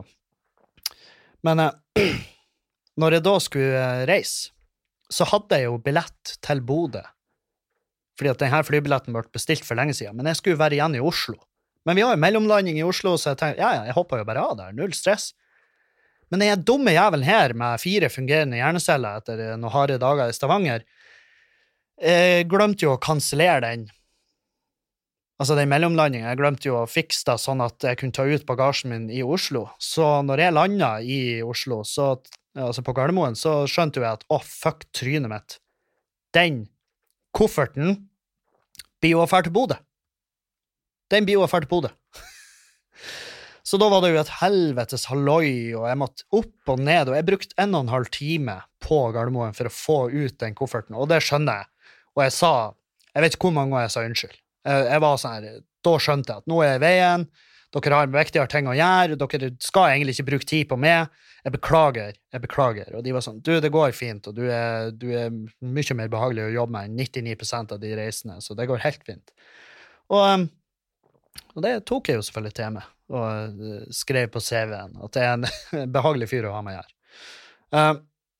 Men eh, når jeg da skulle reise, så hadde jeg jo billett til Bodø. Fordi at denne flybilletten ble bestilt for lenge siden. Men jeg skulle være igjen i Oslo. Men vi har jo mellomlanding i Oslo, så jeg tenkte, ja, ja, jeg hopper jo bare av der. Null stress. Men den dumme jævelen her med fire fungerende hjerneceller etter noen harde dager i Stavanger, jeg glemte jo å kansellere den. Altså den mellomlandingen, jeg glemte jo å fikse det sånn at jeg kunne ta ut bagasjen min i Oslo. Så når jeg landet i Oslo, så, altså på Gardermoen, så skjønte jeg at, å, oh, fuck trynet mitt. Den kofferten blir jo ferdig til Bodø. Den blir jo ferdig til Bodø. Så da var det jo et helvetes halløy, og jeg måtte opp og ned, og jeg brukte en og en halv time på Gardermoen for å få ut den kofferten, og det skjønner jeg. Og jeg sa, jeg vet ikke hvor mange ganger jeg sa unnskyld. Jeg, jeg var sånn her, da skjønte jeg at nå er jeg i veien, dere har viktigere ting å gjøre, dere skal egentlig ikke bruke tid på meg, jeg beklager, jeg beklager. Og de var sånn, du, det går fint, og du er, du er mye mer behagelig å jobbe med enn nittini prosent av de reisene, så det går helt fint. Og, og det tok jeg jo selvfølgelig til meg, og skrev på C V-en at det er en behagelig fyr å ha med her. Uh,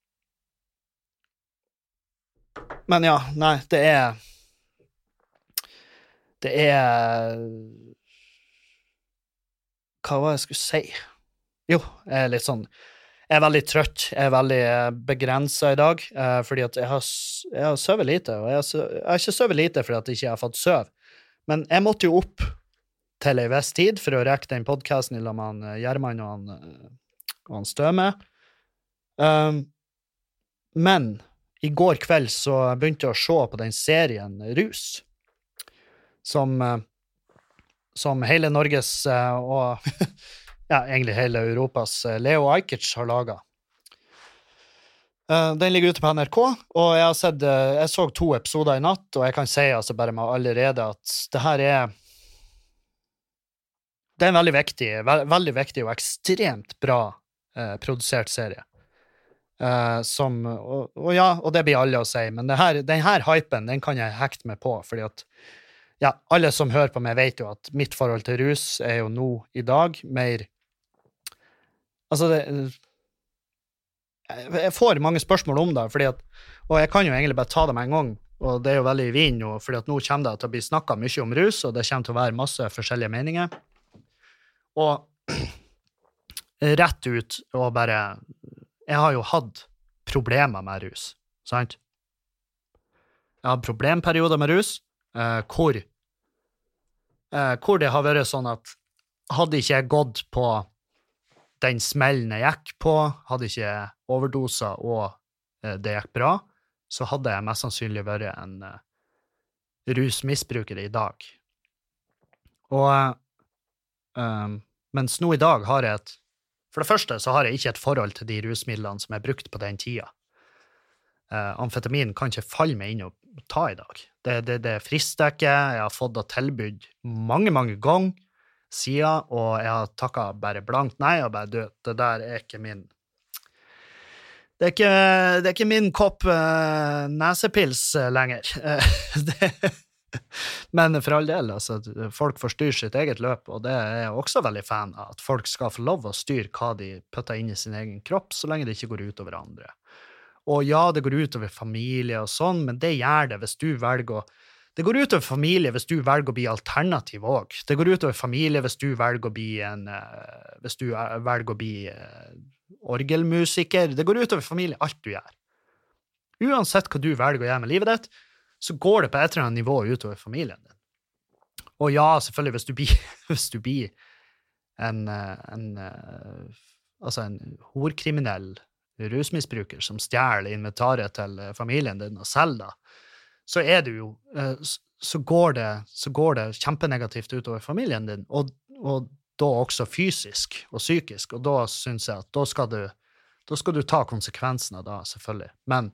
men ja, nei, det er det er hva var det jeg skulle si? Jo, jeg er litt sånn jeg er veldig trøtt, jeg er veldig begrenset i dag, uh, fordi at jeg har, jeg har søvet lite, og jeg har, jeg har ikke søvet lite fordi at jeg ikke har fått søv, men jeg måtte jo opp til en viss tid for å rekke den podcasten i lag med han Gjerman og han, og han Støme. Um, men i går kveld så begynte jeg å se på den serien Rus, som, som hele Norges og ja, egentlig hele Europas Leo Ajkic har laget. Uh, den ligger ute på N R K, og jeg har sett, uh, jeg så to episoder i natt, og jeg kan si altså bare med allerede at det her er Det er en veldig viktig, ve veldig viktig og ekstremt bra eh, produsert serie. Eh, som, og, og ja, og det blir alle å si, men det her, den her hypen, den kan jeg hekte meg på, fordi at, ja, alle som hører på meg vet jo at mitt forhold til rus er jo nå i dag mer, altså det, jeg får mange spørsmål om det, fordi at, og jeg kan jo egentlig bare ta det med en gang, og det er jo veldig i vind nå, fordi at nå kommer det til å bli snakket mye om rus, og det kommer til å være masse forskjellige meninger. Og rett ut og bare, jeg har jo hatt problemer med rus, sant? Jeg har hatt problemperioder med rus, eh, hvor, eh, hvor det har vært sånn at hadde ikke jeg gått på den smellen jeg gikk på, hadde ikke jeg overdoser og eh, det gikk bra, så hadde jeg mest sannsynlig vært en eh, rusmisbruker i dag. Og eh, mens nå i dag har jeg et, for det første så har jeg ikke et forhold til de rusmidlene som er brukt på den tida. Eh, amfetamin kan ikke falle meg inn og ta i dag. Det, det, det frister ikke, jeg har fått det tilbud mange, mange ganger siden, og jeg har takket bare blankt nei, og bare død, det der er ikke min, det er ikke, det er ikke min kopp uh, nesepils uh, lenger. det, men for all del, altså, folk får styre sitt eget løp, og det er jeg også veldig fan av, at folk skal få lov å styre hva de putter inn i sin egen kropp, så lenge det ikke går ut over andre. Og ja, det går ut over familie og sånn, men det gjør det hvis du velger å Det går ut over familie hvis du velger å bli alternativ også. Det går ut over familie hvis du velger å bli en, uh, hvis du velger å bli uh, orgelmusiker. Det går ut over familie, alt du gjør. Uansett hva du velger å gjøre med livet ditt, så går det på et eller annet nivå ut over familien din. Og ja, selvfølgelig, hvis du blir, hvis du blir en, en, uh, altså en horkriminell rusmisbruker som stjeler inventaret til familien din og selger det, så er det jo, så går det, så går det kjempenegativt utover familien din, og, og da også fysisk og psykisk, og da synes jeg at da skal du, da skal du ta konsekvensen av det, selvfølgelig. Men,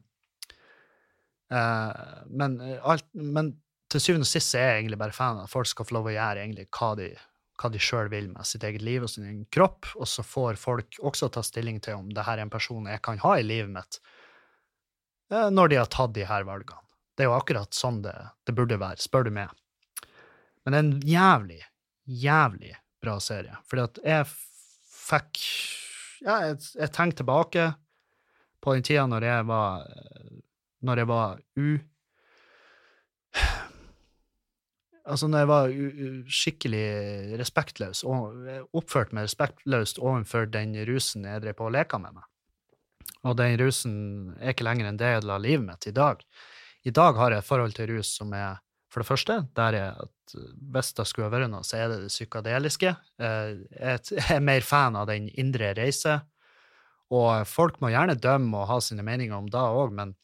eh, men, alt, men til syvende og sist er jeg egentlig bare fan av at folk skal få lov å gjøre egentlig hva de, hva de selv vil med sitt eget liv og sin egen kropp, og så får folk også ta stilling til om det her er en person jeg kan ha i livet mitt, eh, når de har tatt de her valgene. Det er jo akkurat sånn det, det burde være, spør du meg. Men det er en jævlig, jævlig bra serie. Fordi at jeg fikk, ja, jeg, jeg tenkte tilbake på den tiden når jeg var, når jeg var u, altså når jeg var u, u, skikkelig respektløs, og oppført meg respektløst overfor den rusen jeg drev på å leke med meg. Og den rusen er ikke lenger en del av livet mitt i dag. I dag har jeg et forhold til rus som er, for det første, der er at hvis det skulle være noe, så er det det psykadeliske. Jeg er mer fan av den indre reise, og folk må gjerne dømme og ha sine meninger om det også, men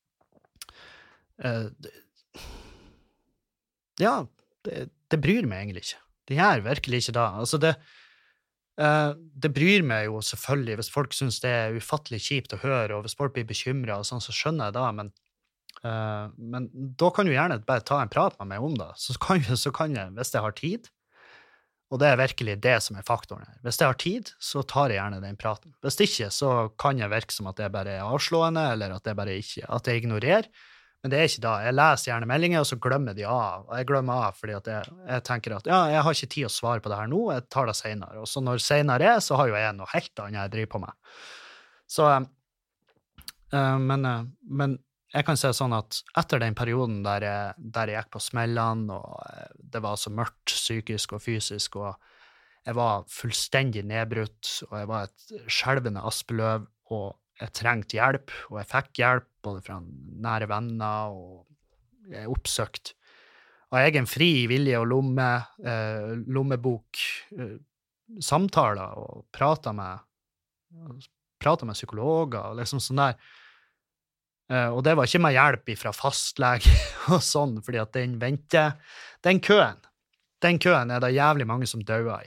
ja, det, det bryr meg egentlig ikke. Det gjør virkelig ikke det. Altså det, det bryr meg jo selvfølgelig hvis folk synes det er ufattelig kjipt å høre, og hvis folk blir bekymret og sånn, så skjønner jeg det, men Uh, men da kan du gjerne bare ta en prat med meg om det, så kan, så kan jeg, hvis jeg har tid, og det er virkelig det som er faktoren her, hvis jeg har tid, så tar jeg gjerne den praten. Hvis ikke, så kan jeg virke som at det bare er avslående, eller at det bare ikke, at jeg ignorerer, men det er ikke da. Jeg leser gjerne meldinger, og så glemmer de av, og jeg glemmer av fordi at jeg, jeg tenker at ja, jeg har ikke tid å svare på det her nå, jeg tar det senere, og så når senere er, så har jo jeg noe helt annet jeg driver på med. Så, uh, men, uh, men jeg kan si sånn at etter den perioden der jeg, der jeg gikk på smellene, og det var så mørkt psykisk og fysisk, og jeg var fullstendig nedbrutt, og jeg var et skjelvende aspeløv, og jeg trengte hjelp, og jeg fikk hjelp både fra nære venner, og jeg er oppsøkt av egen fri vilje og lomme, eh, lommebok, eh, samtaler, og pratet med, pratet med psykologer, og liksom sånn der. Uh, og det var ikke med hjelp fra fastlege og sånn, fordi at den venter, den køen, den køen er det jævlig mange som døde i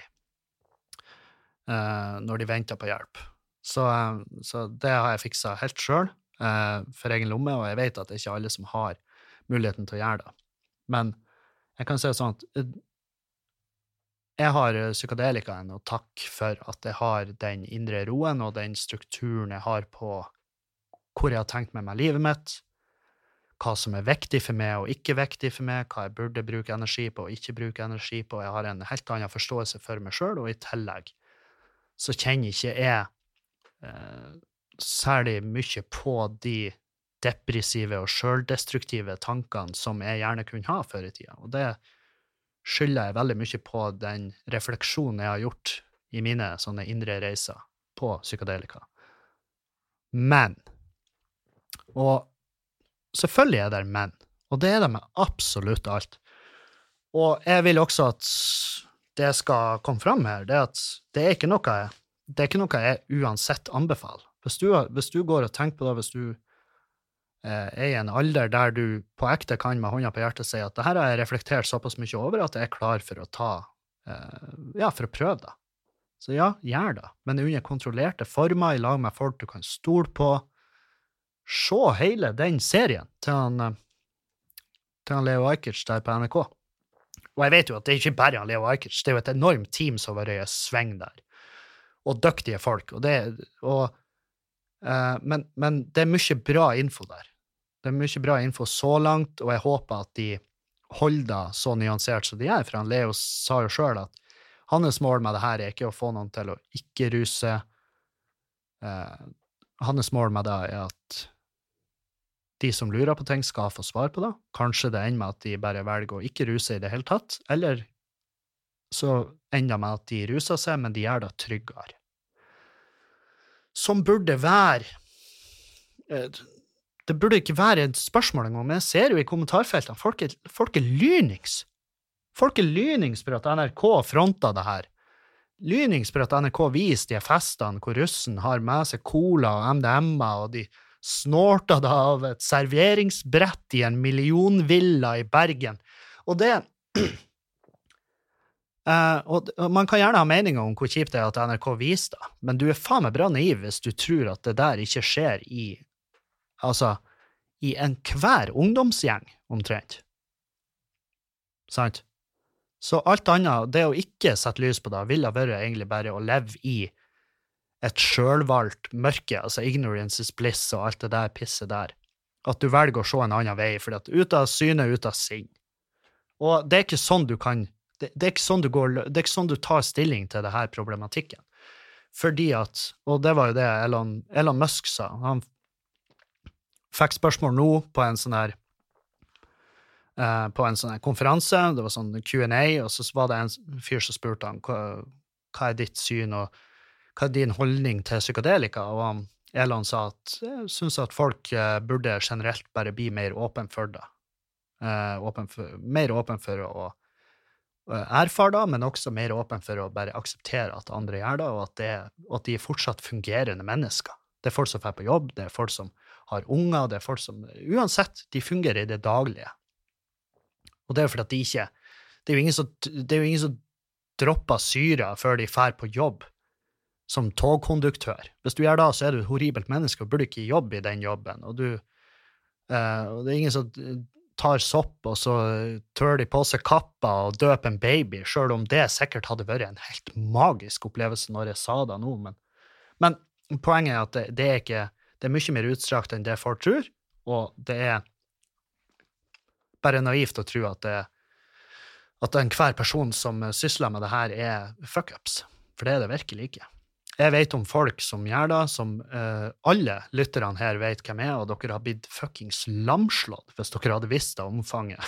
uh, når de venter på hjelp. Så, uh, så det har jeg fikset helt selv uh, for egen lomme, og jeg vet at det ikke er alle som har muligheten til å gjøre det. Men jeg kan si sånn at uh, jeg har psykadelikaen og takk for at jeg har den indre roen og den strukturen jeg har på hvor jeg har tenkt meg med livet mitt, hva som er viktig for meg og ikke viktig for meg, hva jeg burde bruke energi på og ikke bruke energi på. Jeg har en helt annen forståelse for meg selv, og i tillegg så kjenner ikke jeg eh, særlig mye på de depressive og selvdestruktive tankene som jeg gjerne kunne ha før i tida. Og det skylder jeg veldig mye på den refleksjonen jeg har gjort i mine sånne indre reiser på psykedelika. Men, og selvfølgelig er det men, og det er det med absolutt alt. Og jeg vil også at det skal komme fram her, det er at det er ikke noe jeg, det er ikke noe jeg uansett anbefaler. Hvis du, hvis du går og tenker på det, hvis du eh, er i en alder der du på ekte kan med hånda på hjertet si at det her har jeg reflektert såpass mye over at jeg er klar for å ta, eh, ja, for å prøve det. Så ja, gjør det, men under kontrollerte former, i lag med folk du kan stole på. Se hele den serien til han, til han Leo Ajkic der på N R K. Og jeg vet jo at det er ikke bare han Leo Ajkic, det er jo et enormt team som var i sveng der. Og dyktige folk. Og det, og, uh, men, men det er mye bra info der. Det er mye bra info så langt, og jeg håper at de holder det så nyansert som de er, for han Leo sa jo selv at hans mål med det her er ikke å få noen til å ikke ruse. Uh, hans mål med det er at de som lurer på ting skal få svar på det. Kanskje det ender med at de bare velger å ikke ruse i det hele tatt, eller så ender med at de ruser seg, men de gjør det tryggere. Som burde være, det burde ikke være et spørsmål engang, men jeg ser jo i kommentarfeltene, folk er, folk er lynings. Folk er lynings for at N R K fronter det her. Lynings for at N R K viser de festene hvor russen har med seg cola og M D M-er, og de snortet det av et serveringsbrett i en millionvilla i Bergen. Og det... Uh, og, og man kan gjerne ha meninger om hvor kjipt det er at N R K viser det, men du er faen meg bra naiv hvis du tror at det der ikke skjer i, altså, i en hver ungdomsgjeng, omtrent. Sant? Så alt annet, det å ikke sette lys på det, vil ha vært egentlig bare å leve i et selvvalgt mørke, altså ignorance is bliss og alt det der pisset der. At du velger å se en annen vei, fordi at ut av syne, ut av sinn. Og det er ikke sånn du kan Det, det, er ikke sånn du går, det er ikke sånn du tar stilling til det her problematikken. Fordi at, og det var jo det Elon, Elon Musk sa, han fikk spørsmål nå på en sånn her, uh, på en sånn her konferanse, det var sånn Q and A, og så var det en fyr som spurte han, hva, hva er ditt syn, og hva er din holdning til psykedelika? Og han, Elon sa at, jeg synes at folk uh, burde generelt bare bli mer åpen for det. Uh, åpen for, mer åpen for å erfare da, men også mer åpen for å bare akseptere at andre gjør det, og at, det, og at de er fortsatt fungerende mennesker. Det er folk som er på jobb, det er folk som har unger, det er folk som, uansett, de fungerer i det daglige. Og det er fordi at de ikke, det er jo ingen som, det er jo ingen som dropper syre før de fer på jobb som togkonduktør. Hvis du gjør det, så er du et horribelt menneske og burde ikke jobbe i den jobben, og du, uh, og det er ingen som tar sopp, og så tør de på seg kappa og døper en baby, selv om det sikkert hadde vært en helt magisk opplevelse når jeg sa det nå. Men, men poenget er at det, det er ikke, det er mye mer utstrakt enn det folk tror, og det er bare naivt å tro at det, at enhver person som sysler med det her er fuck-ups, for det er det virkelig ikke. Jeg vet om folk som gjør det, som uh, alle lytterne her vet hvem er, og dere har blitt fuckings lamslått hvis dere hadde visst det omfanget.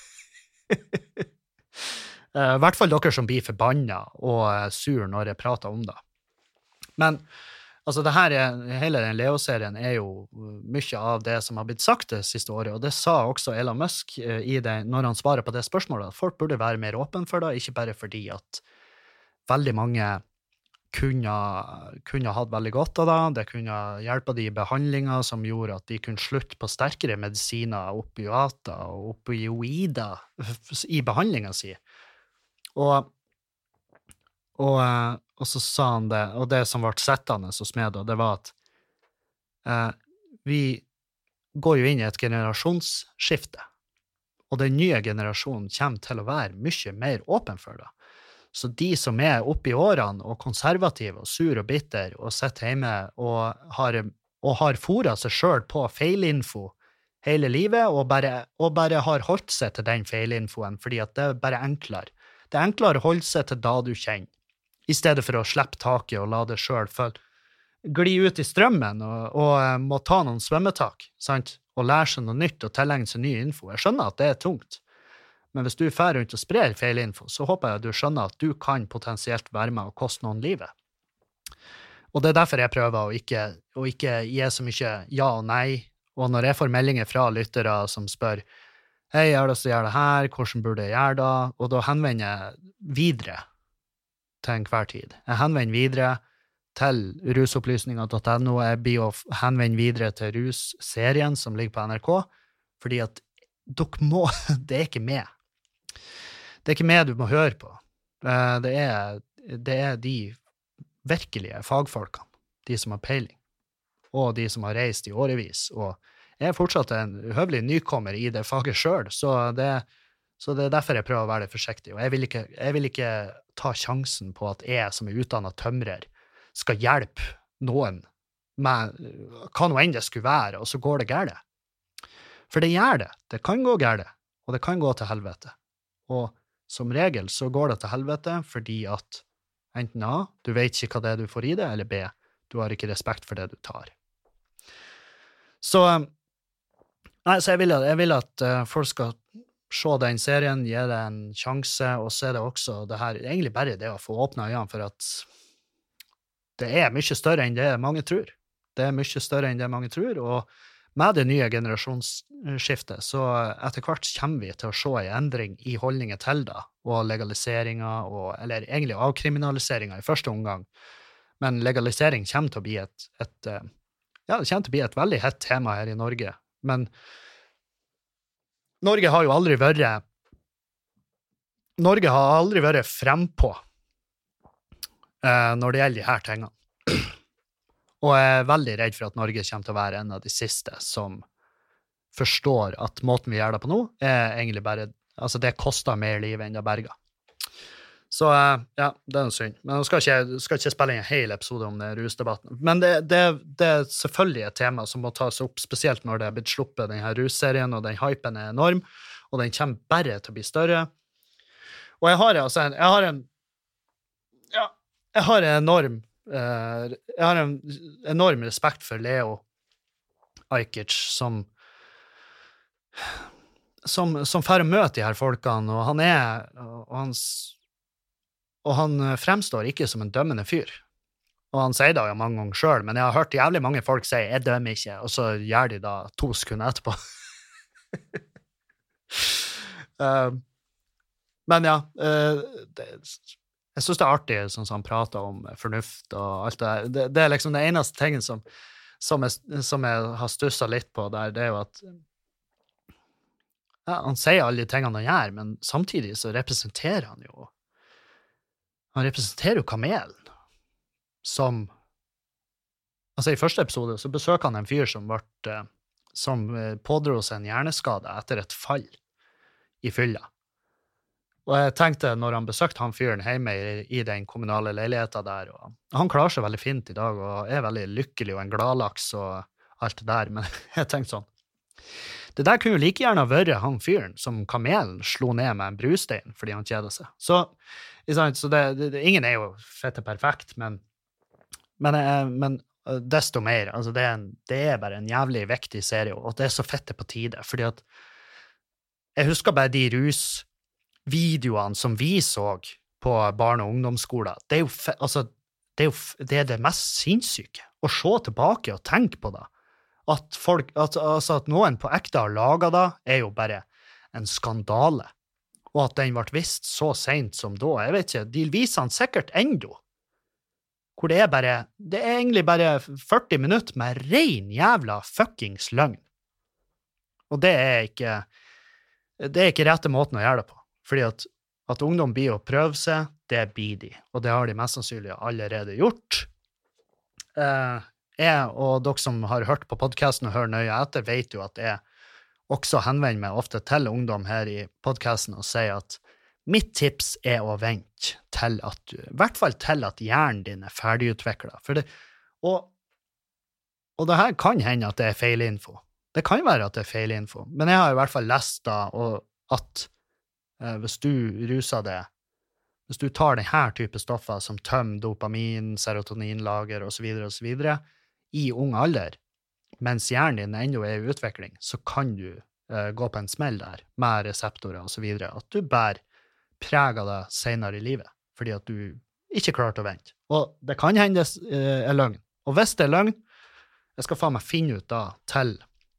uh, I hvert fall dere som blir forbannet og uh, sur når jeg prater om det. Men altså, det her er, hele den Leo-serien er jo mye av det som har blitt sagt det siste året, og det sa også Elon Musk uh, i det, når han svarer på det spørsmålet, at folk burde være mer åpen for det, ikke bare fordi at veldig mange kunne, kunne hatt veldig godt av det, det kunne hjelpe de i behandlinger som gjorde at de kunne slutte på sterkere medisiner, opioater og opioider i behandlingen sin. Og, og, og så sa han det, og det som ble settende hos meg da, det var at eh, vi går jo inn i et generasjonsskifte, og den nye generasjonen kommer til å være mye mer åpen for det. Så de som er oppe i årene og konservative og sur og bitter og sitter hjemme og har, og har foret seg selv på feilinfo hele livet og bare, og bare har holdt seg til den feilinfoen fordi at det er bare enklere. Det er enklere å holde seg til da du kjenner, i stedet for å slippe taket og la det selv følge, gli ut i strømmen og, og eh, må ta noen svømmetak, sant? Og lære seg noe nytt og tilegne seg ny info. Jeg skjønner at det er tungt. Men hvis du fer rundt og sprer feil info, så håper jeg at du skjønner at du kan potensielt være med og koste noen livet. Og det er derfor jeg prøver å ikke, å ikke gi så mye ja og nei. Og når jeg får meldinger fra lyttere som spør, hei, jeg har lyst til å gjøre det her, hvordan burde jeg gjøre det? Og da henvender jeg videre til enhver tid. Jeg henvender videre til rusopplysninger punktum no. Jeg blir å henvende videre til Rus-serien som ligger på N R K, fordi at dere må, det er ikke med. Det er ikke med du må høre på. Det er, det er de virkelige fagfolkene, de som har peiling, og de som har reist i årevis, og jeg er fortsatt en høvelig nykommer i det faget selv, så det, så det er derfor jeg prøver å være litt forsiktig, og jeg vil ikke, jeg vil ikke ta sjansen på at jeg som er utdannet tømrer skal hjelpe noen med hva noe enn det skulle være, og så går det gærent. For det gjør det. Det kan gå gærent, og det kan gå til helvete. Og som regel så går det til helvete fordi at enten A, du vet ikke hva det er du får i det, eller B, du har ikke respekt for det du tar. Så, nei, så jeg vil, jeg vil at uh, folk skal se den serien, gi det en sjanse, og så er det også det her, egentlig bare det å få åpne øynene for at det er mye større enn det mange tror. Det er mye større enn det mange tror, og med det nye generasjonsskiftet, så etter hvert kommer vi til å se en endring i holdninger til det, og legaliseringer, og, eller egentlig avkriminaliseringer i første omgang. Men legalisering kommer til å bli et, et, ja, det kommer til å bli et veldig hett tema her i Norge. Men Norge har jo aldri vært, Norge har aldri vært frempå eh, når det gjelder de her tingene. Og jeg er veldig redd for at Norge kommer til å være en av de siste som forstår at måten vi gjør det på nå, er egentlig bare, altså det koster mer liv enn det berger. Så ja, det er noe synd. Men jeg skal ikke, skal ikke spille inn en hel episode om det rusdebatten. Men det, det, det er selvfølgelig et tema som må tas opp, spesielt når det er blitt sluppet denne russerien, og den hypen er enorm, og den kommer bare til å bli større. Og jeg har, altså, jeg har en, ja, jeg har en enorm, uh, jeg har en enorm respekt for Leo Ajkic, som som, som får møte de her folkene, og han er, og hans Og han fremstår ikke som en dømmende fyr. Og han sier det jo mange ganger selv, men jeg har hørt jævlig mange folk si, jeg dømmer ikke, og så gjør de da to sekunder etterpå. uh, men ja, uh, det, jeg synes det er artig, sånn som han prater om fornuft og alt det der. Det, det er liksom det eneste tingen som, som, jeg, som jeg har stusset litt på der, det er jo at ja, han sier alle de tingene han gjør, men samtidig så representerer han jo Han representerer jo kamelen, som, altså i første episode så besøker han en fyr som, ble, som pådro seg en hjerneskade etter et fall i fylla. Og jeg tenkte, når han besøkte han fyren hjemme i, i den kommunale leiligheten der, og han klarer seg veldig fint i dag, og er veldig lykkelig og en gladlaks og alt det der, men jeg tenkte sånn, det der kunne jo like gjerne vært han fyren som kamelen slo ned med en brustein fordi han kjeder seg. Så Så det, det, ingen er jo fette perfekt, men, men, men desto mer, altså det er, en, det er bare en jævlig viktig serie, og det er så fette på tide, fordi at jeg husker bare de rusvideoene som vi så på barne- og ungdomsskoler, det er jo, altså, det er jo det, er det mest sinnssyke, å se tilbake og tenke på det, at, folk, at, altså at noen på ekte har laget det, er jo bare en skandale. Og at den ble vist så sent som da, jeg vet ikke, de viser han sikkert enda, hvor det er bare, det er egentlig bare førti minutter med ren jævla fuckings løgn. Og det er ikke, det er ikke rette måten å gjøre det på, fordi at, at ungdom blir å prøve seg, det blir de, og det har de mest sannsynlig allerede gjort. Eh, jeg og dere som har hørt på podcasten og hører nøye etter, vet jo at jeg også henvender meg ofte til ungdom her i podcasten og sier at mitt tips er å vente til at du, i hvert fall til at hjernen din er ferdigutviklet. For det, og, og det her kan hende at det er feilinfo. Det kan være at det er feilinfo, men jeg har i hvert fall lest da, og at eh, hvis du ruser det, hvis du tar denne type stoffer som tømmer dopamin, serotoninlager og så videre og så videre i ung alder, mens hjernen din enda er i utvikling, så kan du uh, gå på en smell der med reseptorer og så videre, at du bærer preg av det senere i livet, fordi at du ikke klarte å vente. Og det kan hende det uh, er løgn. Og hvis det er løgn, jeg skal faen meg finne ut da til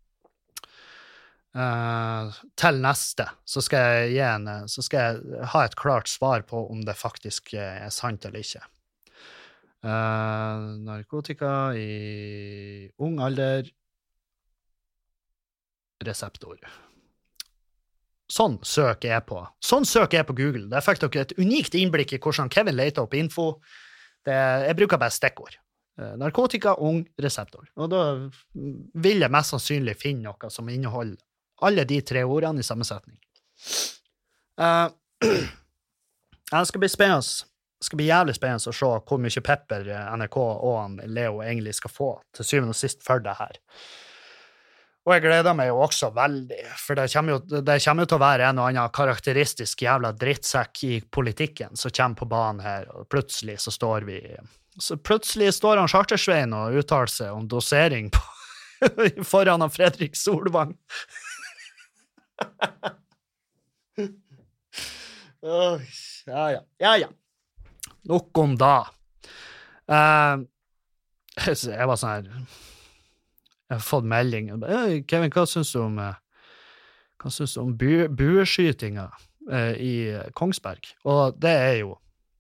Uh, til neste, så skal jeg gi en, så skal jeg ha et klart svar på om det faktisk er sant eller ikke. Uh, narkotika i ung alder, reseptor. Sånn søker jeg på. Sånn søker jeg på Google. Der fikk dere et unikt innblikk i hvordan Kevin leter opp info. Det, jeg bruker bare stikkord. Uh, narkotika, ung, reseptor. Og da vil jeg mest sannsynlig finne noe som inneholder alle de tre ordene i sammensetning. Uh, det skal bli spennende. Det skal bli jævlig spennende å se hvor mye pepper N R K og han Leo egentlig skal få til syvende og sist for det her. Og jeg gleder meg jo også veldig, for det kommer jo, det kommer jo til å være en og annen karakteristisk jævla drittsekk i politikken som kommer på banen her, og plutselig så står vi, så plutselig står han Chartersveien og uttaler seg om dosering på, foran han Fredrik Solvang. oh, ja, ja, ja, ja. Nok om da. Uh, jeg var sånn her, jeg har fått melding. Hey, Kevin, hva synes du om, hva synes du om bu bueskytinga uh, i Kongsberg? Og det er jo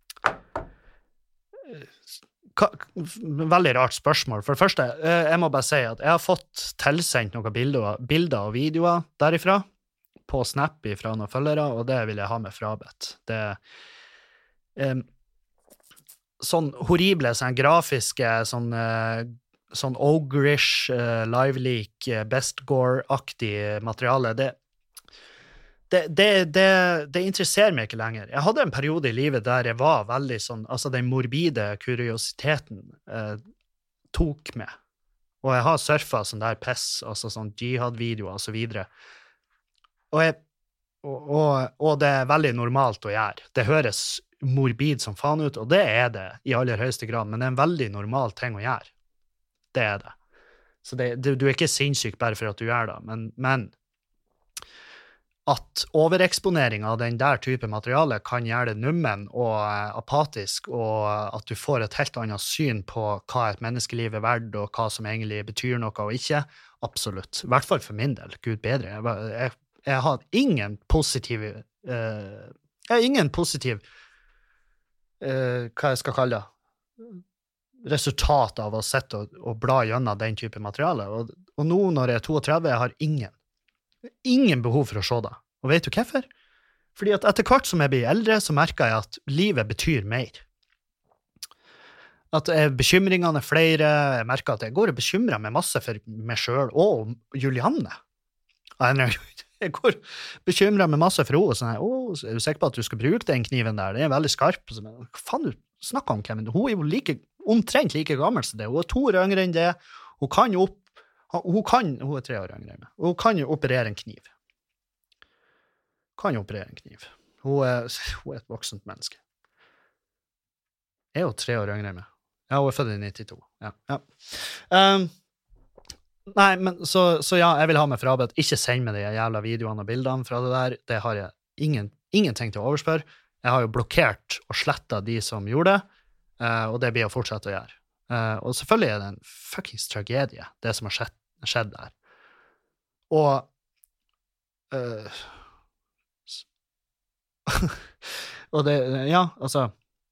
Ka veldig rart spørsmål. For det første, uh, jeg må bare si at jeg har fått tilsendt noen bilder, bilder og videoer derifra, på Snap fra noen følgere, og det vil jeg ha med frabedt. Det er um, sånn horrible, sånn grafiske, sånn, uh, sånn ogrish, uh, live-leak, uh, bestgore-aktig materiale. Det, det, det, det, det interesserer meg ikke lenger. Jeg hadde en periode i livet der jeg var veldig sånn, altså den morbide kuriositeten uh, tok meg. Og jeg har surfet sånn der piss, altså sånn jihad-videoer og så videre. Og, jeg, og, og, og det er veldig normalt å gjøre. Det høres morbid som faen ut, og det er det i aller høyeste grad, men det er en veldig normal ting å gjøre. Det er det. Så det, du, du er ikke sinnssyk bare for at du gjør det, men, men at overeksponering av den der type materiale kan gjøre det nummen og uh, apatisk, og at du får et helt annet syn på hva et menneskeliv er verdt, og hva som egentlig betyr noe og ikke, absolutt. I hvert fall for min del, Gud bedre. Jeg, jeg Jeg har ingen positiv, uh, jeg har ingen positiv, uh, hva jeg skal kalle det, resultat av å sette og, og bla gjennom den type materiale. Og, og nå når jeg er trettito, jeg har ingen, ingen behov for å se det. Og vet du hvorfor? Fordi at etter hvert som jeg blir eldre, så merker jeg at livet betyr mer. At bekymringene er flere, jeg merker at jeg går og bekymrer meg masse for meg selv, og Julianne. Jeg går bekymret meg masse for henne, og sånn, «Åh, er du sikker på at du skal bruke den kniven der? Det er veldig skarp.» Hva faen du snakker om, Kevin? Hun er jo like, omtrent like gammel som det. Hun er to år yngre enn det. Hun kan jo opp, hun kan, hun er tre år yngre enn det. Hun kan jo operere en kniv. Kan jo operere en kniv. Hun er, hun er et voksent menneske. Er hun tre år yngre enn meg? Ja, hun er født i nittito. Ja, ja. Um, Nei, men så, så ja, jeg vil ha meg frabedt. Ikke send meg de jævla videoene og bildene fra det der. Det har jeg ingen, ingenting til å overspørre. Jeg har jo blokkert og slettet de som gjorde det, uh, og det blir å fortsette å gjøre. Uh, og selvfølgelig er det en fuckings tragedie, det som har skjedd, skjedd der. Og uh, og det, ja, altså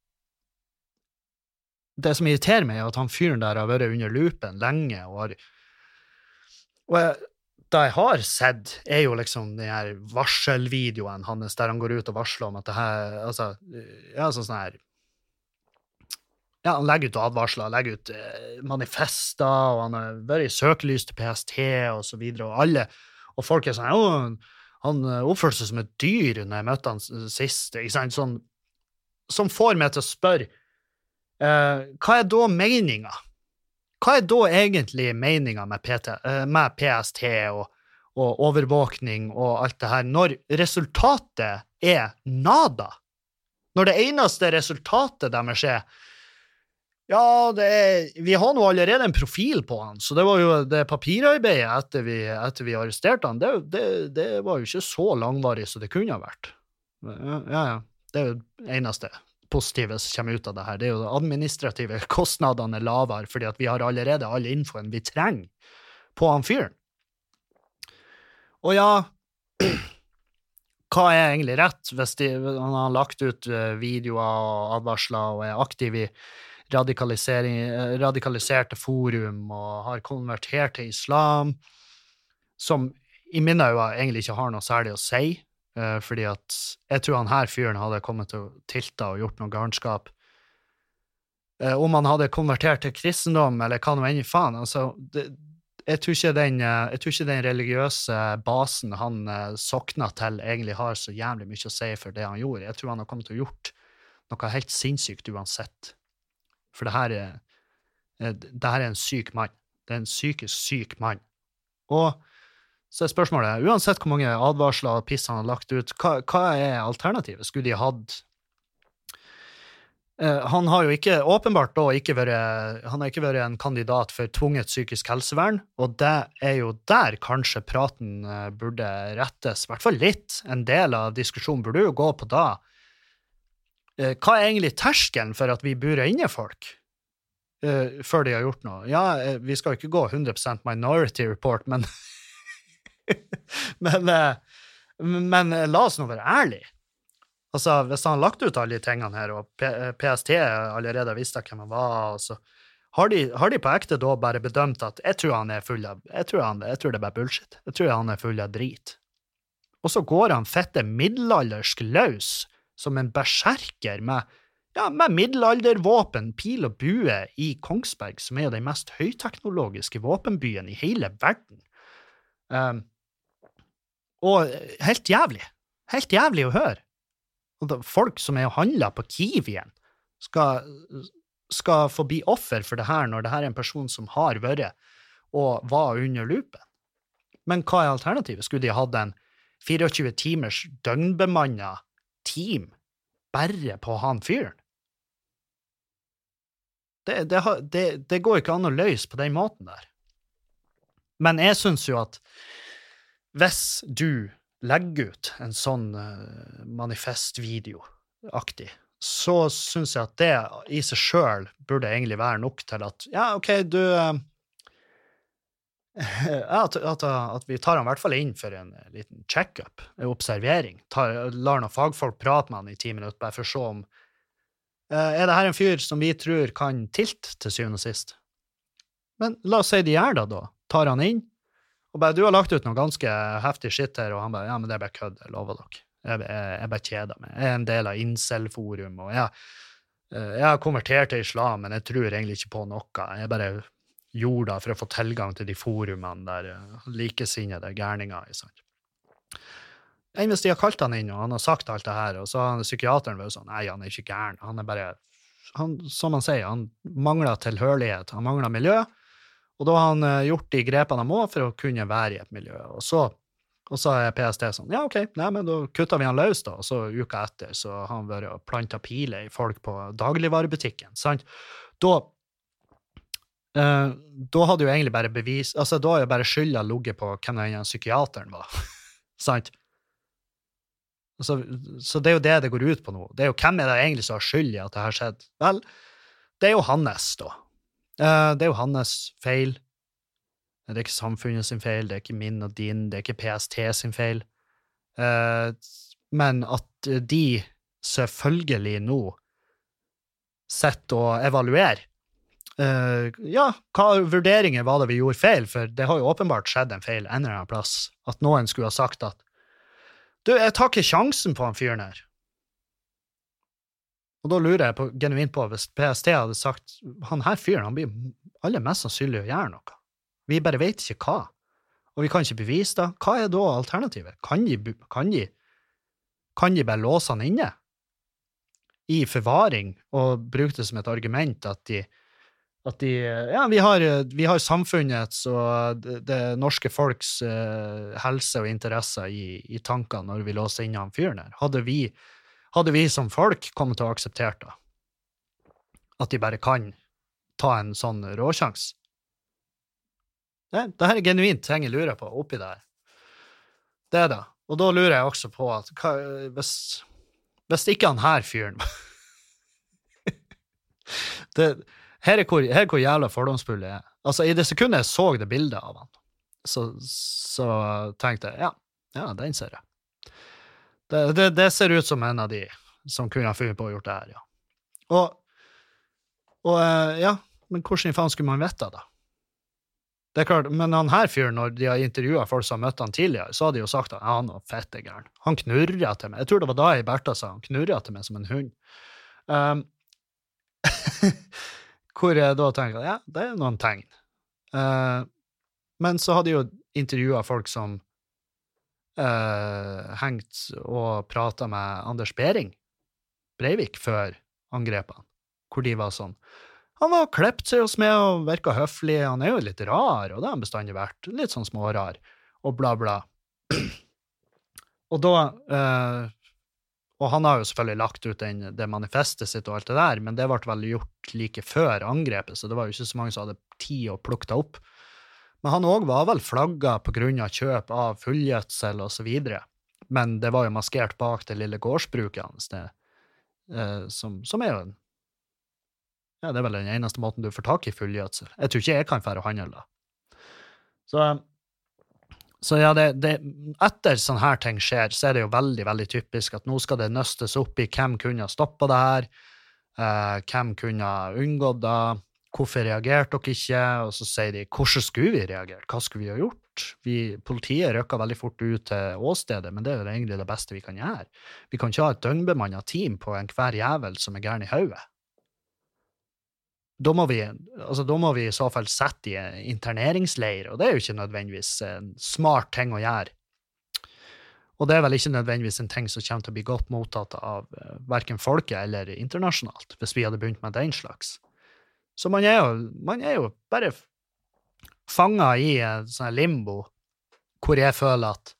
det som irriterer meg er at han fyren der har vært under lupen lenge, og har Og jeg, det jeg har sett, er jo liksom den her varselvideoen hans, der han går ut og varsler om at det her, altså, ja, sånn sånn her, ja, han legger ut advarsler, han legger ut eh, manifester, og han har vært i søkelys til P S T, og så videre, og alle, og folk er sånn, åh, han oppførte seg som et dyr når jeg møtte han sist, ikke sant, sånn, som får meg til å spørre, eh, hva er da meningen? Hva er da egentlig meningen med, P T, med P S T og, og overvåkning og alt det her, når resultatet er nada? Når det eneste resultatet deres er, ja, det er, vi har nå allerede en profil på han, så det var jo det papirarbeidet etter vi, etter vi arresterte han, det, det, det var jo ikke så langvarig som det kunne ha vært. Ja, ja, det er jo det eneste positive som kommer ut av det her. Det er jo de administrative kostnadene er lavere, fordi at vi har allerede all infoen vi trenger på han fyren. Og ja, hva er egentlig rett hvis de, han har lagt ut videoer og advarsler og er aktiv i radikalisering, radikaliserte forum og har konvertert til islam, som i mine øyne egentlig ikke har noe særlig å si, fordi at jeg tror han her fyren hadde kommet til å tilta og gjort noe garnskap. Om han hadde konvertert til kristendom, eller hva noe enn i faen, altså, det, jeg, tror ikke den, jeg tror ikke den religiøse basen han sokna til egentlig har så jævlig mye å si for det han gjorde. Jeg tror han har kommet til å gjort noe helt sinnssykt uansett. For det her er, det her er en syk mann. Det er en psykisk syk mann. Og så er spørsmålet, uansett hvor mange advarsler og piss han har lagt ut, hva, hva er alternativet? Skulle de hatt... Uh, han har jo ikke, åpenbart da, ikke vært, han har ikke vært en kandidat for tvunget psykisk helsevern, og det er jo der kanskje praten uh, burde rettes, i hvert fall litt. En del av diskusjonen burde jo gå på da. Uh, hva er egentlig terskelen for at vi burer inne folk uh, før de har gjort noe? Ja, uh, vi skal jo ikke gå hundre prosent minority report, men men, men la oss nå være ærlige. Altså, hvis han har lagt ut alle de tingene her, og P S T allerede visste hvem han var, så har de, har de på ekte da bare bedømt at jeg tror han er full av, jeg tror, han, jeg tror det er bare bullshit. Jeg tror han er full av drit. Og så går han fette middelaldersk løs som en berserker med, ja, med middelaldervåpen, pil og bue i Kongsberg, som er jo den mest høyteknologiske våpenbyen i hele verden. Um, og helt jævlig. Helt jævlig å høre. Og da, folk som er og handler på Kivien skal, skal få bli offer for det her når det her er en person som har vært og var under lupen. Men hva er alternativet? Skulle de hatt en tjuefire timers døgnbemannet team bare på han fyren? Det, det, det, det går ikke an å løse på den måten der. Men jeg synes jo at hvis du legger ut en sånn uh, manifestvideo-aktig, så synes jeg at det i seg selv burde egentlig være nok til at, ja, ok, du, uh, at, at, at vi tar han i hvert fall inn for en liten check-up, en observering, tar, lar noen fagfolk prate med han i ti minutter, bare for å se om, uh, er det her en fyr som vi tror kan tilt til syvende og sist? Men la oss si de gjør det da, tar han inn, og bare, du har lagt ut noe ganske heftig shit her, og han bare, ja, men det er bare kødd, jeg lover dere. Jeg, jeg, jeg bare kjeder meg. Jeg er en del av incel-forum, og jeg, jeg har konvertert til islam, men jeg tror egentlig ikke på noe. Jeg bare gjorde det for å få tilgang til de forumene der likesinnede gærninger, ikke sant? Jeg hvis de har kalt han inn, og han har sagt alt det her, og så har psykiateren vært sånn, nei, han er ikke gæren. Han er bare, han, som han sier, han mangler tilhørighet, han mangler miljø, og da har han uh, gjort de grepene han må for å kunne være i et miljø. Og så, og så er P S T sånn, ja, ok, nei, men da kutter vi han løs da, og så uka etter så har han vært og plantet piler i folk på dagligvarebutikken, sant? Da, uh, da hadde jo egentlig bare bevis, altså da har jo bare skylda ligget på hvem den psykiateren var, sant? Så, så det er jo det det går ut på nå. Det er jo hvem er det egentlig som har skyld i at det har skjedd? Vel, det er jo Hannes da. Uh, det er jo hans feil. Det er ikke samfunnet sin feil, det er ikke min og din, det er ikke P S T sin feil. Uh, men at de selvfølgelig nå setter og evaluerer. Uh, ja, hva vurderinger var det vi gjorde feil? For det har jo åpenbart skjedd en feil en eller annen plass. At noen skulle ha sagt at du, jeg tar ikke sjansen på han fyren her. Og da lurer jeg på, genuint på, hvis P S T hadde sagt, han her fyren, han blir aller mest sannsynlig å gjøre noe. Vi bare vet ikke hva. Og vi kan ikke bevise det. Hva er da alternativet? Kan de, kan de, kan de bare låse han inne? I forvaring, og bruke det som et argument at de, at de ja, vi har, vi har samfunnets og det, det norske folks uh, helse og interesser i, i tankene når vi låser inn han fyren her. Hadde vi hadde vi som folk kommet til å akseptere det? At de bare kan ta en sånn råsjans? Det, det her er genuint ting jeg lurer på oppi det her. Det er det. Og da lurer jeg også på at hva, hvis, hvis ikke han her fyren det, her, er hvor, her er hvor jævla fordomsfull jeg er. Altså, i det sekundet jeg så det bildet av han, så, så tenkte jeg, ja, ja, den ser jeg. Det, det, det ser ut som en av de som kunne ha funnet på å gjort det her, ja. Og, og ja, men hvordan faen skulle man vite det? Det er klart, men han her fyren, når de har intervjuet folk som har møtt han tidligere, så hadde de jo sagt at ja, han var fette gæren. Han knurret til meg. Jeg tror det var da jeg Bertha sa, han knurret til meg som en hund. Um, hvor jeg da tenker, ja, det er noen tegn. Uh, men så hadde de jo intervjuet folk som uh, hengt og pratet med Anders Bering, Breivik, før angrepene, hvor de var sånn, han var klept seg hos meg og virket høflig, han er jo litt rar, og det har han bestandig vært, litt sånn smårar, og bla bla. Og da, uh, og han har jo selvfølgelig lagt ut den, det manifestet sitt og alt det der, men det ble vel gjort like før angrepet, så det var jo ikke så mange som hadde tid å plukke det opp. Men han også var vel flagget på grunn av kjøp av fullgjødsel og så videre, men det var jo maskert bak det lille gårdsbruket hans, det, uh, som, som er jo en ja, det er vel den eneste måten du får tak i fullgjødsel. Jeg tror ikke jeg kan fære å handle da. Så, så ja, det, det, etter sånne her ting skjer, så er det jo veldig, veldig typisk at nå skal det nøstes opp i hvem kunne stoppe det her, uh, hvem kunne unngått det, hvorfor reagerte dere ikke, og så sier de, hvordan skulle vi reagere? Hva skulle vi ha gjort? Vi, politiet røkker veldig fort ut til åstedet, men det er jo egentlig det beste vi kan gjøre. Vi kan ikke ha et døgnbemannet team på en hver jævel som er gæren i hodet. Da må, vi, altså, da må vi i så fall sette i interneringsleir, og det er jo ikke nødvendigvis en smart ting å gjøre. Og det er vel ikke nødvendigvis en ting som kommer til å bli godt mottatt av uh, hverken folket eller internasjonalt, hvis vi hadde begynt med den slags. Så man er jo, man er jo bare fanget i en sånn limbo, hvor jeg føler at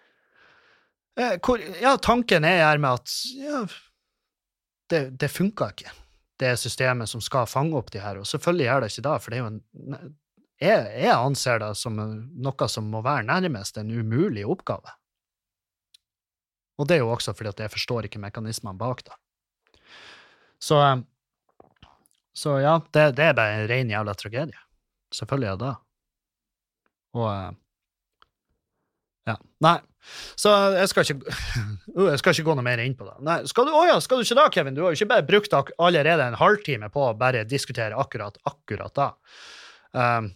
uh, hvor, ja, tanken er her med at ja, det, det funker ikke. Det systemet som skal fange opp de her, og selvfølgelig gjør det ikke da, for det er jo en, jeg, jeg anser det som noe som må være nærmest en umulig oppgave. Og det er jo også fordi at jeg forstår ikke mekanismene bak det. Så, så ja, det, det er bare en ren jævla tragedie. Selvfølgelig er det. Og ja, nei, så jeg skal ikke jeg skal ikke gå noe mer inn på det. Nei, skal du, åja, skal du ikke da, Kevin? Du har jo ikke bare brukt allerede en halvtime på å bare diskutere akkurat, akkurat da. Um,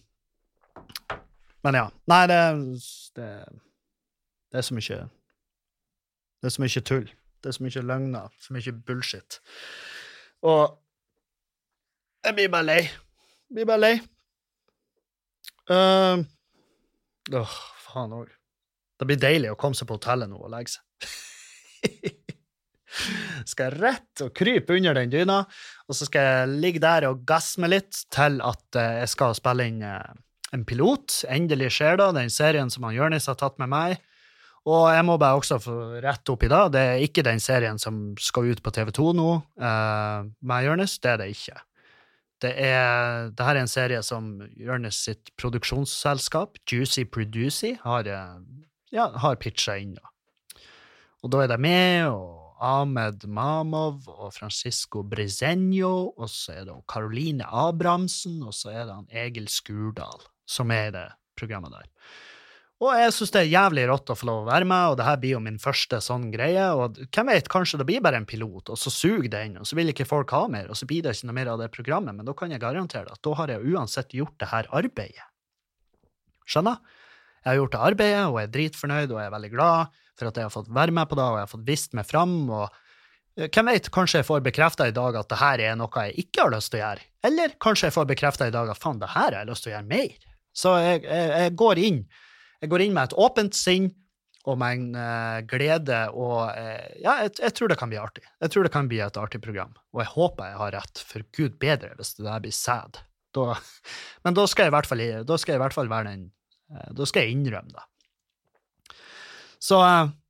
men ja, nei, det, det, det er så mye, det er så mye tull. Det er så mye løgner, så mye bullshit. Og jeg blir bare lei. Jeg blir bare lei. Um, åh, faen også. Det blir deilig å komme seg på hotellet nå og legge seg. Skal jeg rett og krype under den dyna, og så skal jeg ligge der og gasse meg litt til at jeg skal spille inn en pilot. Endelig skjer det, den serien som han Jørnis har tatt med meg. Og jeg må bare også få rett opp i det. Det er ikke den serien som skal ut på T V to nå uh, med Jørnis. Det er det ikke. Det er, det her er en serie som Jørnis sitt produksjonsselskap, Juicy Producy, har ja, har pitchet inn da. Og da er det med, og Ahmed Mamov, og Francisco Bresenio, og så er det Caroline Abrahamsen, og så er det han Egil Skurdal, som er i det programmet der. Og jeg synes det er jævlig rått å få lov å være med, og det her blir jo min første sånn greie, og hvem vet, kanskje det blir bare en pilot, og så suger det inn, og så vil ikke folk ha mer, og så blir det ikke noe mer av det programmet, men da kan jeg garantere at da har jeg uansett gjort det her arbeidet. Skjønner? Jeg har gjort det arbeidet, og jeg er dritfornøyd, og jeg er veldig glad for at jeg har fått være med på det, og jeg har fått vist meg frem, og hvem vet, kanskje jeg får bekreftet i dag at det her er noe jeg ikke har lyst til å gjøre, eller kanskje jeg får bekreftet i dag at faen, det her har jeg lyst til å gjøre mer. Så jeg, jeg, jeg går inn, jeg går inn med et åpent sinn, og med en uh, glede, og uh, ja, jeg, jeg tror det kan bli artig. Jeg tror det kan bli et artig program, og jeg håper jeg har rett, for Gud bedre hvis det der blir sad. Da, men da skal jeg i hvert fall, da skal jeg i hvert fall være den, uh, da skal jeg innrømme det. Så uh,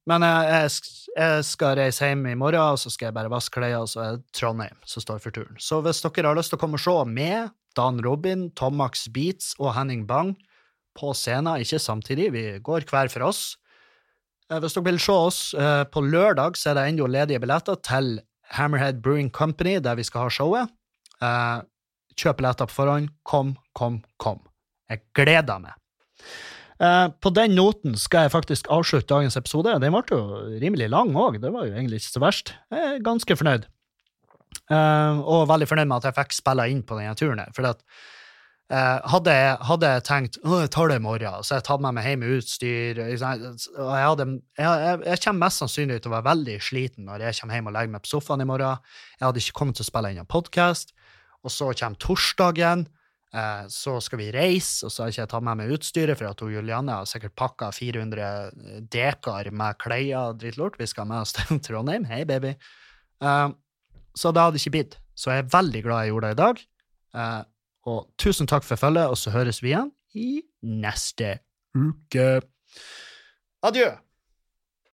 Men jeg, jeg, jeg skal reise hjem i morgen, og så skal jeg bare vaske klær, og så er det Trondheim som står for turen. Så hvis dere har lyst til å komme og se med Dan Robin, Tom Max Beats og Henning Bang på scenen, ikke samtidig, vi går hver for oss. Hvis dere vil se oss på lørdag, så er det enda ledige billetter til Hammerhead Brewing Company, der vi skal ha showet. Kjøp billetter på forhånd, kom, kom, kom. Jeg gleder meg. Uh, på den noten skal jeg faktisk avslutte dagens episode. Den var jo rimelig lang også, det var jo egentlig ikke så verst. Jeg er ganske fornøyd. Uh, og veldig fornøyd med at jeg fikk spille inn på denne turen her, for at uh, hadde, jeg, hadde jeg tenkt, åh, jeg tar det i morgen, så jeg tatt med meg hjem med utstyr, og jeg, hadde, jeg, jeg, jeg kommer mest sannsynlig til å være veldig sliten når jeg kommer hjem og legger meg på sofaen i morgen. Jeg hadde ikke kommet til å spille inn en podcast, og så kommer torsdagen, Uh, så skal vi reise, og så har jeg ikke tatt med meg utstyret, for at Julianne har sikkert pakket fire hundre dekar med klær, drittlort. Vi skal med oss til Trondheim. Hei, baby. Uh, så det hadde ikke blitt. Så jeg er veldig glad jeg gjorde det i dag. Uh, og tusen takk for følget, og så høres vi igjen i neste uke. Adjø!